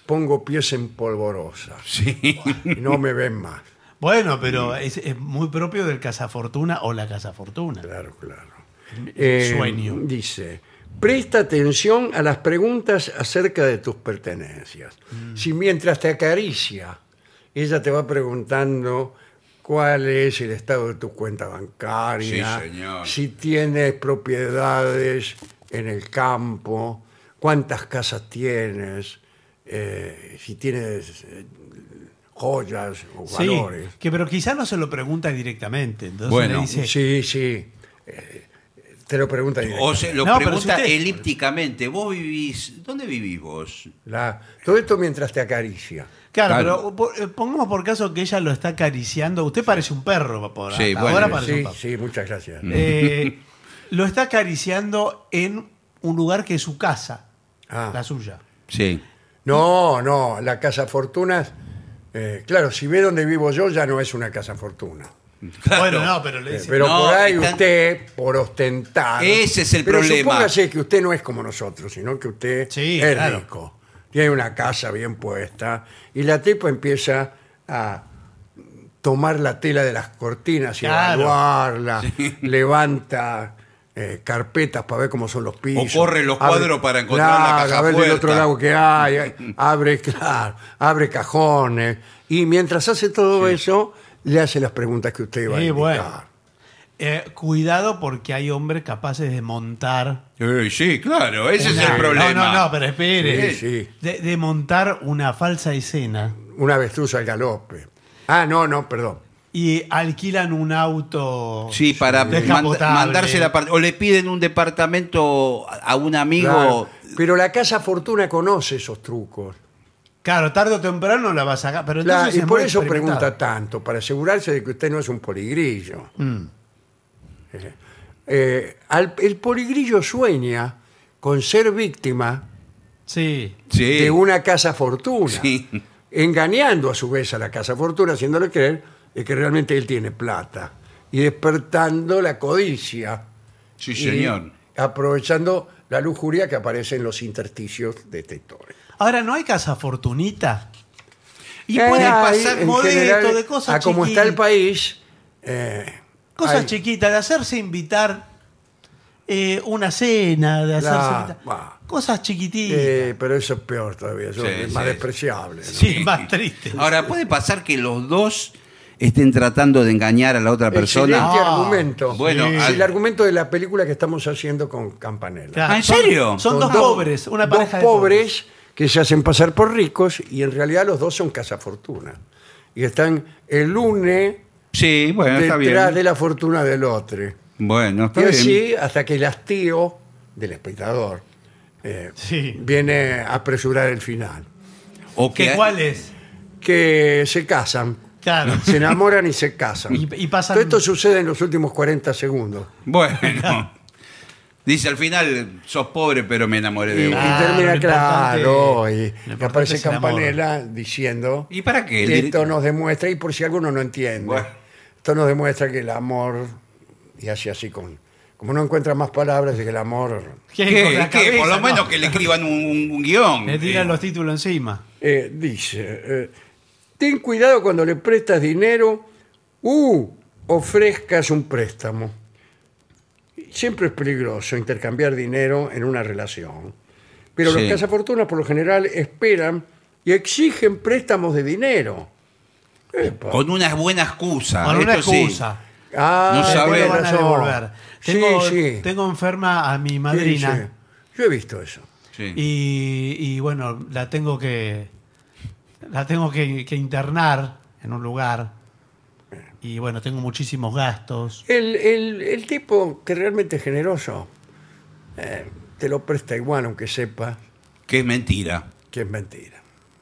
pongo pies en polvorosa. Sí. Y no me ven más. Bueno, pero es, es muy propio del cazafortuna o la cazafortuna. Claro, claro. Eh, Sueño. Dice, presta atención a las preguntas acerca de tus pertenencias. Mm. Si mientras te acaricia, ella te va preguntando cuál es el estado de tu cuenta bancaria, Sí, señor. si tienes propiedades en el campo, cuántas casas tienes, eh, si tienes eh, joyas o Sí, valores. que pero quizás no se lo pregunta directamente. Entonces Bueno, le dice, Sí, sí. Eh, te lo pregunta O directamente. se lo No, pero pregunta si usted- elípticamente. ¿Vos vivís? ¿Dónde vivís vos? La- todo esto mientras te acaricia. claro, Claro. pero por- eh, pongamos por caso que ella lo está acariciando. Usted parece un perro, por Sí, hasta bueno, ahora parece un Sí, perro. sí, muchas gracias. Eh, lo está acariciando en un lugar que es su casa, Ah. la suya. Sí. No, no, la casa fortunas, eh, claro, si ve donde vivo yo ya no es una casa fortuna. Claro. Bueno, no, pero le Eh, dice, pero No, por ahí están- usted, por ostentar. Ese es el pero problema. Supóngase que usted no es como nosotros, sino que usted Sí, es claro. rico. Tiene una casa bien puesta y la tipa empieza a tomar la tela de las cortinas y Claro. evaluarla, levanta eh, carpetas para ver cómo son los pisos. O corre los cuadros para encontrar la claro, caja a ver del fuerte. otro lado que hay, abre, claro, abre cajones y mientras hace todo eso le hace las preguntas que usted va a Sí, indicar. bueno. eh, cuidado porque hay hombres capaces de montar. Eh, sí, claro, ese es una- el problema. No, no, no, pero espere. Sí, sí. De, de montar una falsa escena Un avestruz al galope. Ah, no, no, perdón. y alquilan un auto. Sí, para mand- descapotable. mandarse la parte. O le piden un departamento a un amigo. Claro. Pero la casa fortuna conoce esos trucos. Claro, tarde o temprano la va a sacar. Pero Claro, entonces y es por muy eso experimentado. pregunta tanto, para asegurarse de que usted no es un poligrillo. Mm. Eh, eh, al- el poligrillo sueña con ser víctima Sí. Sí. de una casa fortuna, Sí. engañando a su vez a la casa fortuna, haciéndole creer de que realmente él tiene plata y despertando la codicia. Sí, y señor. aprovechando la lujuria que aparece en los intersticios de esta historia. Ahora, ¿no hay casa fortunita? Y Eh, puede hay, pasar. en modesto, general, de cosas a como está el chiquitas. país, eh, Cosas hay- chiquitas, de hacerse invitar eh, una cena, de hacerse La- invitar. bah. Cosas chiquititas. eh, pero eso es peor todavía, eso Sí, es más sí. despreciable. ¿no? sí, más triste. Ahora, puede pasar que los dos estén tratando de engañar a la otra persona. Excelente Ah, argumento. bueno, Es al- el argumento de la película que estamos haciendo con Campanella. Claro, ¿Ah, en son- serio? Son, Son dos, pobres, una dos pareja de pobres que se hacen pasar por ricos y en realidad los dos son cazafortuna. Y están el uno Sí, bueno, está detrás bien. de la fortuna del otro. Bueno, está Y bien. así hasta que el hastío del espectador eh, Sí. viene a apresurar el final. O ¿Qué que cuál es? Que se casan, Claro. se enamoran y se casan. Y- y pasan- Todo esto sucede en los últimos cuarenta segundos. Bueno. Dice al final, sos pobre, pero me enamoré de Y, vos. Claro, y termina lo claro, importante- y, lo y importante aparece es el amor. Campanella diciendo ¿Y para qué? El que dir- esto nos demuestra, y por si alguno no entiende, Bueno. esto nos demuestra que el amor, y así así con, como no encuentra más palabras, de que el amor ¿Qué? ¿Qué? Con la ¿Qué? cabeza, Por lo no. menos que le escriban un, un- un guión. Le tiran Eh, los títulos encima. eh, dice, eh, ten cuidado cuando le prestas dinero, uh, ofrezcas un préstamo. Siempre es peligroso intercambiar dinero en una relación. Pero Sí. los cazafortunas por lo general esperan y exigen préstamos de dinero. Epa. Con una buena excusa. Con una esto sí. excusa. Ah, No Después sabe. lo tiene van a razón. devolver. Sí, Tengo, sí. tengo enferma a mi Sí, madrina. sí. Yo he visto eso. Sí. Y, y, bueno, la tengo que la tengo que, que internar en un lugar. Y bueno, tengo muchísimos gastos. El, el- el tipo que realmente es generoso eh, te lo presta igual, aunque sepa Que es mentira. que es mentira.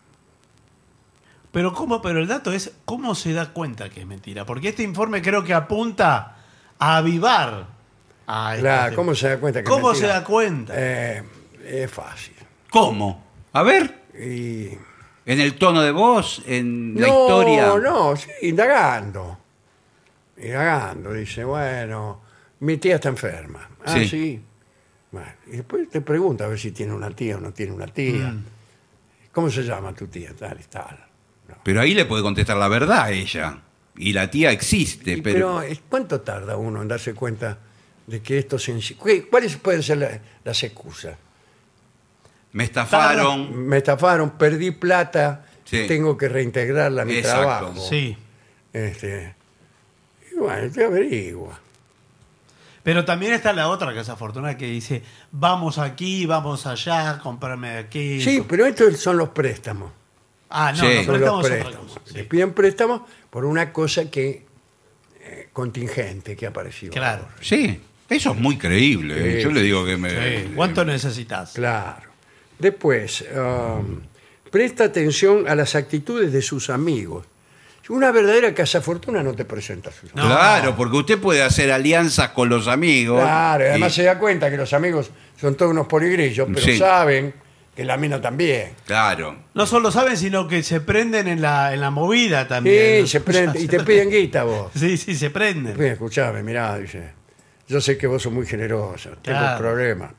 Pero cómo, pero el dato es cómo se da cuenta que es mentira. Porque este informe creo que apunta a avivar a esta Claro, gente. ¿cómo se da cuenta que es ¿Cómo se mentira? da cuenta? Eh, es fácil. ¿Cómo? A ver. Y... ¿En el tono de voz? ¿En la no, historia? no, sí, indagando. Indagando, dice, bueno, mi tía está enferma. Ah, sí. Sí. Bueno, y después te pregunta a ver si tiene una tía o no tiene una tía. Mm. ¿Cómo se llama tu tía? Tal y tal. No. Pero ahí le puede contestar la verdad a ella. Y la tía existe, Y, pero... pero, ¿cuánto tarda uno en darse cuenta de que esto se... ¿Qué- ¿Cuáles pueden ser la- las excusas? Me estafaron. Me estafaron, perdí plata, Sí. tengo que reintegrarla a mi Exacto. trabajo. Sí. Este, y bueno, te averigua. Pero también está la otra Casa Fortuna que dice, vamos aquí, vamos allá, comprarme aquí. Sí, pero estos son los préstamos. Ah, no, Sí. los Son préstamos los son otra préstamos. cosa. Le Sí. piden préstamos por una cosa que eh, contingente que apareció. Claro. Sí, eso es muy creíble. ¿eh? Sí. Yo le digo que me... Sí. ¿Cuánto necesitas? Claro. Después, um, presta atención a las actitudes de sus amigos. Una verdadera cazafortuna no te presenta a sus amigos. No. Claro, porque usted puede hacer alianzas con los amigos. Claro, y además y- se da cuenta que los amigos son todos unos poligrillos, pero Sí. saben que la mina también. Claro. No solo saben, sino que se prenden en la, en la movida también. Sí, se prende, y te piden guita vos. Sí, sí, se prenden. Pues, escuchame, mirá, dice, yo sé que vos sos muy generosa, tengo Claro. problemas.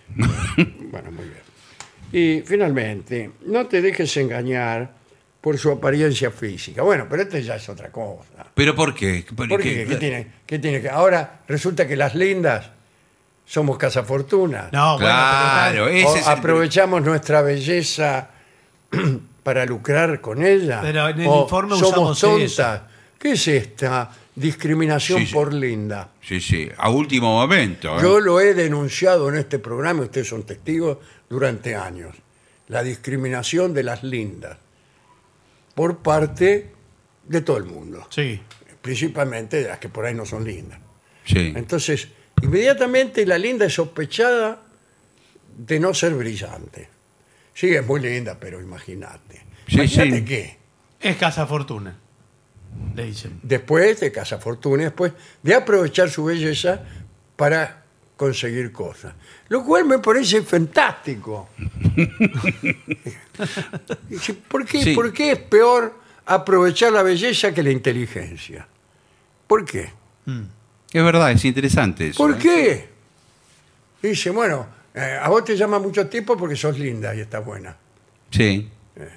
Bueno, muy bien. Y finalmente, no te dejes engañar por su apariencia física. Bueno, pero esto ya es otra cosa. ¿Pero por qué? ¿Por ¿Por qué? qué? ¿Qué tiene, qué tiene que...? Ahora resulta que las lindas somos cazafortunas. No, Claro, bueno, ese O es el- aprovechamos nuestra belleza para lucrar con ella. Pero en el O informe somos usamos tontas. ¿Qué es esta discriminación Sí, sí. por linda? Sí, sí, a último momento. ¿eh? Yo lo he denunciado en este programa, ustedes son testigos, durante años. La discriminación de las lindas por parte de todo el mundo, pero- Sí. principalmente de las que por ahí no son lindas. Sí. Entonces, inmediatamente la linda es sospechada de no ser brillante. Sí, es muy linda, pero imagínate. Sí, Imagínate sí. qué. Es Casa Fortuna, le dicen. Después de cazafortuna, después de aprovechar su belleza para conseguir cosas. Lo cual me parece fantástico. Dice, ¿Por qué, Sí. ¿Por qué es peor aprovechar la belleza que la inteligencia? ¿Por qué? Es verdad, es interesante eso. ¿Por ¿eh? qué? Dice, bueno, eh, a vos te llama mucho tiempo porque sos linda y estás buena. Sí.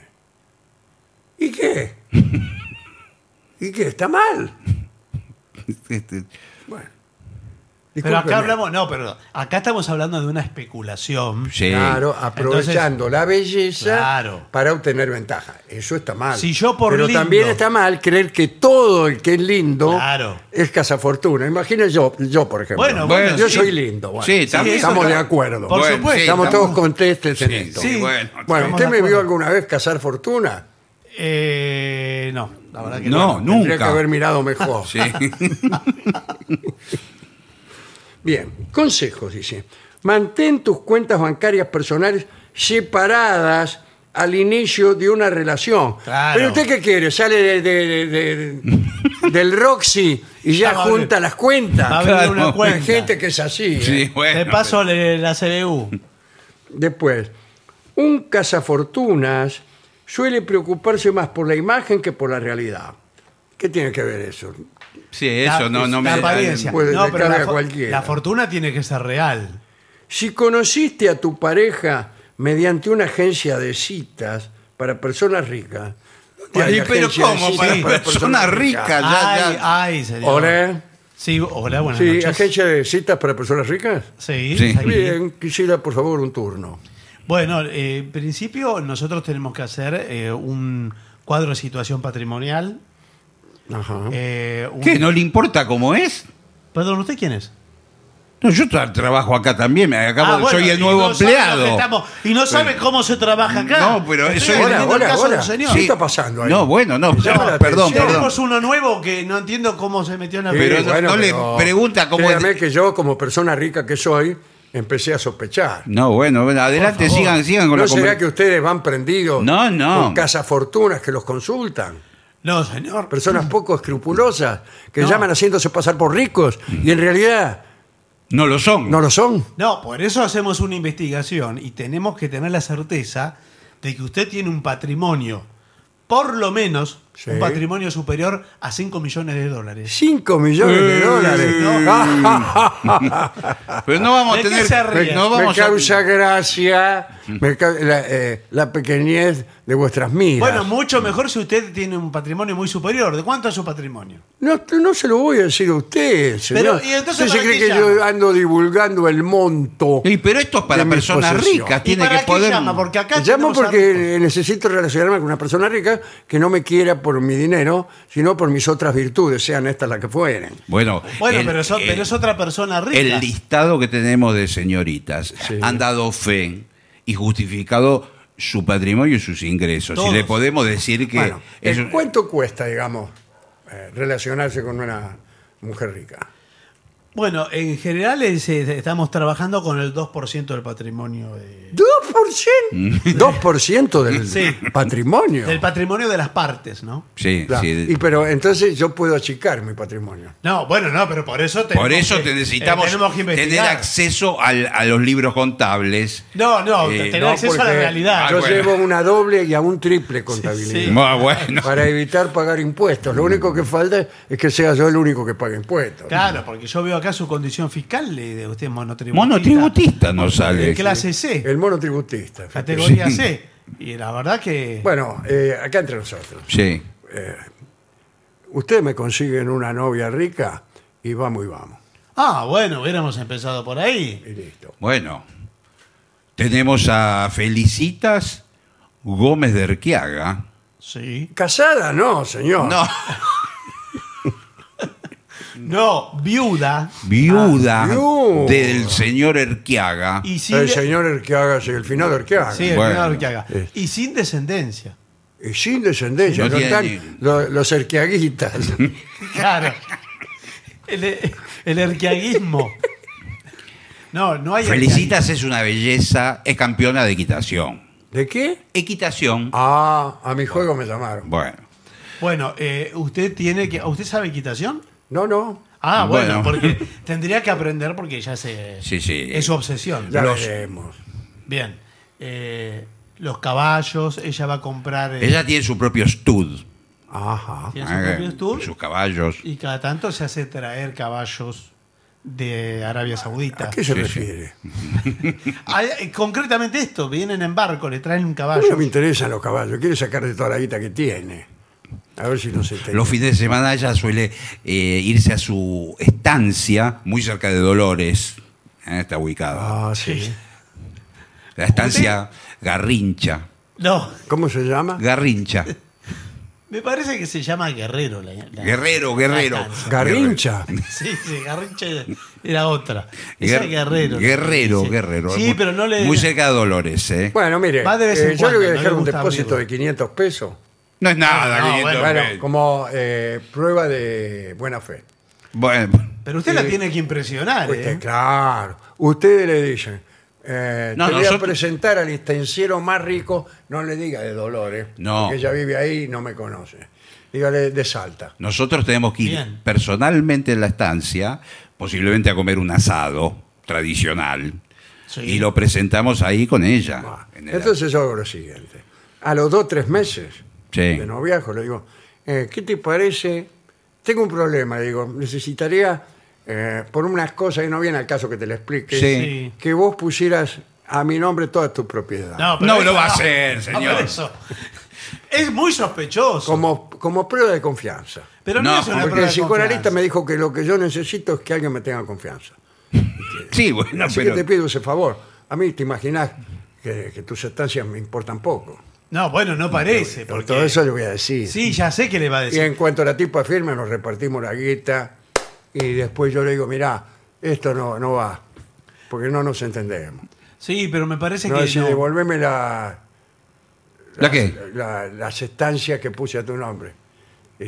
¿Y qué? ¿Y qué? ¿Está mal? Este, Bueno. Pero discúlpeme. acá hablamos, no, pero acá estamos hablando de una especulación. sí. Claro, aprovechando la belleza Claro. para obtener ventaja. Eso está mal. Si yo por Pero lindo- también está mal creer que todo el que es lindo Claro. es cazafortuna. Imagínese yo, yo, por ejemplo. Bueno, bueno, yo sí. soy lindo. Bueno, Sí, también. estamos eso de está- acuerdo. Por Bueno, supuesto. sí, estamos estamos- todos contestes en Sí, esto. sí, Sí. bueno. Bueno, Estamos ¿usted de me vio acuerdo. alguna vez cazar fortuna? Eh, no, la verdad que No, no. nunca. Tendría que haber mirado mejor. Sí. Bien, consejos, dice. Mantén tus cuentas bancarias personales separadas al inicio de una relación. Claro. ¿Pero usted qué quiere? ¿Sale de- de- de- de- del Roxy y ya Ya va a junta abrir- las cuentas? Va a abrir Claro. una Hay cuenta. gente que es así. ¿eh? Sí, bueno, De paso le- la C B U. Después, un cazafortunas suele preocuparse más por la imagen que por la realidad. ¿Qué tiene que ver eso? Sí, eso no, no me... La apariencia. Puede- No, le pero cabe la, a fo- cualquiera. la fortuna tiene que ser real. Si conociste a tu pareja mediante una agencia de citas para personas ricas. ¿dónde hay Ay, pero agencia de ¿cómo? citas Para personas ricas. Ya, ay, ya. ay, señor. Hola. Sí, hola, buenas Sí, noches. agencia de citas para personas ricas. Sí, Sí. aquí. Bien, quisiera por favor un turno. Bueno, eh, en principio nosotros tenemos que hacer eh, un cuadro de situación patrimonial. Ajá. eh, un- ¿Qué? ¿No le importa cómo es? Perdón, ¿usted quién es? No, yo tra- trabajo acá también. Me acabo, Ah, bueno, soy el y nuevo no sabe lo empleado. que estamos- y no sabe cómo se trabaja acá. No, pero Estoy eso- Hola, atendiendo el hola, caso hola. del señor. ¿Qué está pasando ahí? No, bueno, no. Me llama la perdón, atención. perdón. Tenemos uno nuevo que no entiendo cómo se metió en la Sí, Pero película. no- no le pregunta cómo es- Créame que yo, como persona rica que soy, empecé a sospechar. No, bueno, bueno, adelante, Por favor. sigan, sigan con ¿No la será conver- que ustedes van prendidos No, no. con cazafortunas que los consultan? No, señor. Personas poco escrupulosas que No. llaman haciéndose pasar por ricos y en realidad No lo son. no lo son. No, por eso hacemos una investigación y tenemos que tener la certeza de que usted tiene un patrimonio, por lo menos, Sí. Un patrimonio superior a cinco millones de dólares. cinco millones de dólares. Pero no vamos a ¿De qué tener. se ríe? No Me vamos a- causa gracia me ca- la, eh, la pequeñez de vuestras miras. Bueno, mucho mejor si usted tiene un patrimonio muy superior. ¿De cuánto es su patrimonio? No, no se lo voy a decir a usted, señor. ¿y entonces ¿Usted se para cree qué que yo llama? ando divulgando el monto? Sí, pero esto es para de mis personas posesiones. ricas. ¿Y Tiene para que qué poder. llama? Porque acá Llamo tenemos a ricos. porque necesito relacionarme con una persona rica que no me quiera por mi dinero, sino por mis otras virtudes, sean estas las que fueren. Bueno, Bueno, el- pero, eso- el- pero es otra persona rica. El listado que tenemos de señoritas Sí. han dado fe y justificado su patrimonio y sus ingresos. Todos. Y le podemos decir que Bueno, eso- ¿eh, ¿cuánto cuesta, digamos, eh, relacionarse con una mujer rica? Bueno, en general es, eh, estamos trabajando con el dos por ciento del patrimonio. de- ¿dos por ciento? ¿dos por ciento del Sí. patrimonio? del patrimonio de las partes, ¿no? sí, Claro. sí. Y pero entonces yo puedo achicar mi patrimonio. No, bueno, no, pero por eso tenemos Por eso que- te necesitamos eh, tenemos que tener investigar. acceso al- a los libros contables. No, no, Eh, tener no, acceso a la Porque realidad. Yo Ah, bueno. llevo una doble y a un triple contabilidad. sí. Ah, bueno. Para evitar pagar impuestos. Lo único que falta es que sea yo el único que pague impuestos. Claro, porque yo veo acá su condición fiscal de usted es monotributista. Monotributista no De sale. clase C, El monotributista. categoría Sí. C. Y la verdad que... Bueno, eh, acá entre nosotros. Sí. Ustedes me consiguen una novia rica y vamos y vamos. Ah, bueno, hubiéramos empezado por ahí. Y listo. Bueno, tenemos a Felicitas Gómez de Erquiaga. Sí. Casada, no, señor. No, No, viuda. viuda Ah, viuda. del señor Erquiaga. Y sin, El de- señor Erquiaga, sí, el final Erquiaga. sí, el Bueno. señor Urquiaga. Sí. Y sin descendencia. Y sin descendencia. No No tiene están ni- lo- los erquiaguistas. Claro. El, el erquiaguismo. No, no hay Felicitas es una belleza, es campeona de equitación. ¿De qué? Equitación. Ah, a mi juego me llamaron. Bueno, Bueno, eh, usted tiene que... ¿Usted sabe equitación? No, no. Ah, bueno, Bueno. porque tendría que aprender porque ya se... Sí, sí. Es su obsesión. Ya Los- veremos. Bien. Eh, los caballos, ella va a comprar... eh, ella tiene su propio stud. Ajá. tiene su Ah, propio tour sus caballos. y cada tanto se hace traer caballos de Arabia Saudita. ¿A qué se Sí, refiere? Ah, eh, concretamente esto, vienen en barco, le traen un A caballo. mí no me interesan los caballos. Quiere sacar de toda la guita que tiene. A ver si no se entiende. Los fines de semana ella suele eh, irse a su estancia, muy cerca de Dolores. Eh, está ubicada. Ah, sí. Sí. La estancia Garrincha. No, ¿Cómo se llama? Garrincha. me parece que se llama Guerrero. La, la- Guerrero, Guerrero. la estancia. Garrincha. Sí, sí, Garrincha era otra. Esa Guer- es Guerrero. Guerrero, Sí. Guerrero. Sí, Muy- pero no le... Muy cerca de Dolores, ¿eh? Bueno, mire, Va de vez en eh, yo le voy a cuando, no dejar le un gusta depósito abrirlo. de quinientos pesos. No es nada, No, quinientos bueno, Bueno, pesos. como eh, prueba de buena fe. Bueno, Pero usted la Sí. tiene que impresionar, Usted, ¿eh? claro. Ustedes le dicen, eh, No, te voy a nosotros- presentar al estanciero más rico, no le diga de Dolores, No. porque ella vive ahí y no me conoce. Dígale de Salta. nosotros tenemos que ir Bien. personalmente en la estancia, posiblemente a comer un asado tradicional, Sí. y lo presentamos ahí con ella. Ah, en el- Entonces yo hago lo siguiente. A los dos, tres meses Sí. de noviazgo le digo, eh, ¿qué te parece? Tengo un problema, digo, necesitaría, eh, por unas cosas, y no viene al caso que te lo explique, Sí. que vos pusieras a mi nombre toda tu propiedad. pero No eso lo va a hacer, No, señor. pero eso- Es muy sospechoso. Como, como prueba de confianza. Pero no, No, es una Porque prueba el de psicoanalista confianza. me dijo que lo que yo necesito es que alguien me tenga confianza. Sí, bueno, Así pero... que te pido ese favor. A mí te imaginas que, que tus estancias me importan poco. No, bueno, no parece. Por Porque... todo eso le voy a decir. Sí, ya sé que le va a Y decir. en cuanto la tipa firme, nos repartimos la guita. Y después yo le digo, mirá, esto no, no va. Porque no nos entendemos. Sí, pero me parece No, que decir, no. devolveme la, ¿La qué? la- las estancias que puse a tu nombre. Y,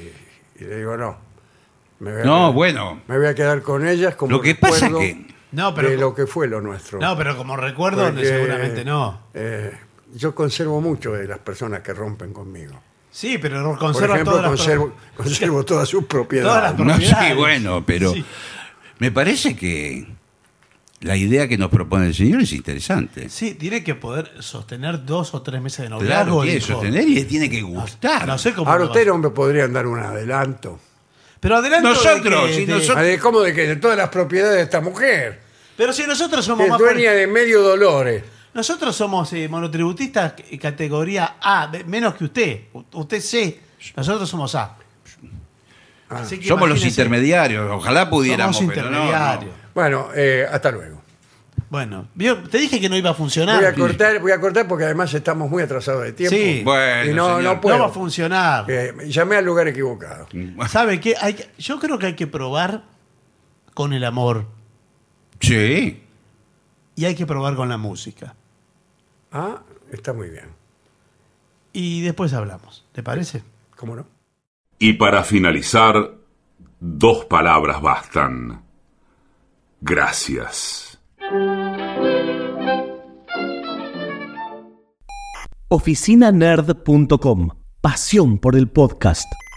y le digo, no. Me voy a No, quedar- bueno. Me voy a quedar con ellas como Lo que pasa recuerdo que... No, pero, de lo que fue lo nuestro. no, pero como recuerdo, Porque, seguramente no. eh, yo conservo mucho de las personas que rompen conmigo. Sí, pero Por conserva ejemplo, todas las conservo, conservo todas sus Todas las propiedades. No, sí, propiedades. bueno, pero Sí. me parece que la idea que nos propone el señor es interesante. Sí, tiene que poder sostener dos o tres meses de Claro, noviazgo. tiene que dijo. sostener y le tiene que gustar. No sé cómo. Ahora lo va a ustedes no me podrían dar un adelanto. Pero adelante. Nosotros, si nosotros- Ah, ¿de ¿Cómo de que de todas las propiedades de esta mujer? Pero si nosotros Que somos es más dueña fuertes- de medio Dolores. Nosotros somos eh, monotributistas eh, categoría A, de- menos que usted. U- Usted C, nosotros somos A. Así que Somos los imagínese, intermediarios. Ojalá pudiéramos, somos pero no, intermediarios. no. Bueno, eh, hasta luego. Bueno, ¿vio? Te dije que no iba a funcionar. Voy a cortar, voy a cortar porque además estamos muy atrasados de tiempo. Sí. Bueno, y no, señor. no puedo. No va a funcionar. Eh, llamé al lugar equivocado. ¿Sabe qué? Hay que- yo creo que hay que probar con el amor Sí. y hay que probar con la música. Ah, está muy bien. Y después hablamos. ¿Te parece? ¿Cómo no? Y para finalizar, dos palabras bastan. Gracias. oficina nerd punto com. Pasión por el podcast.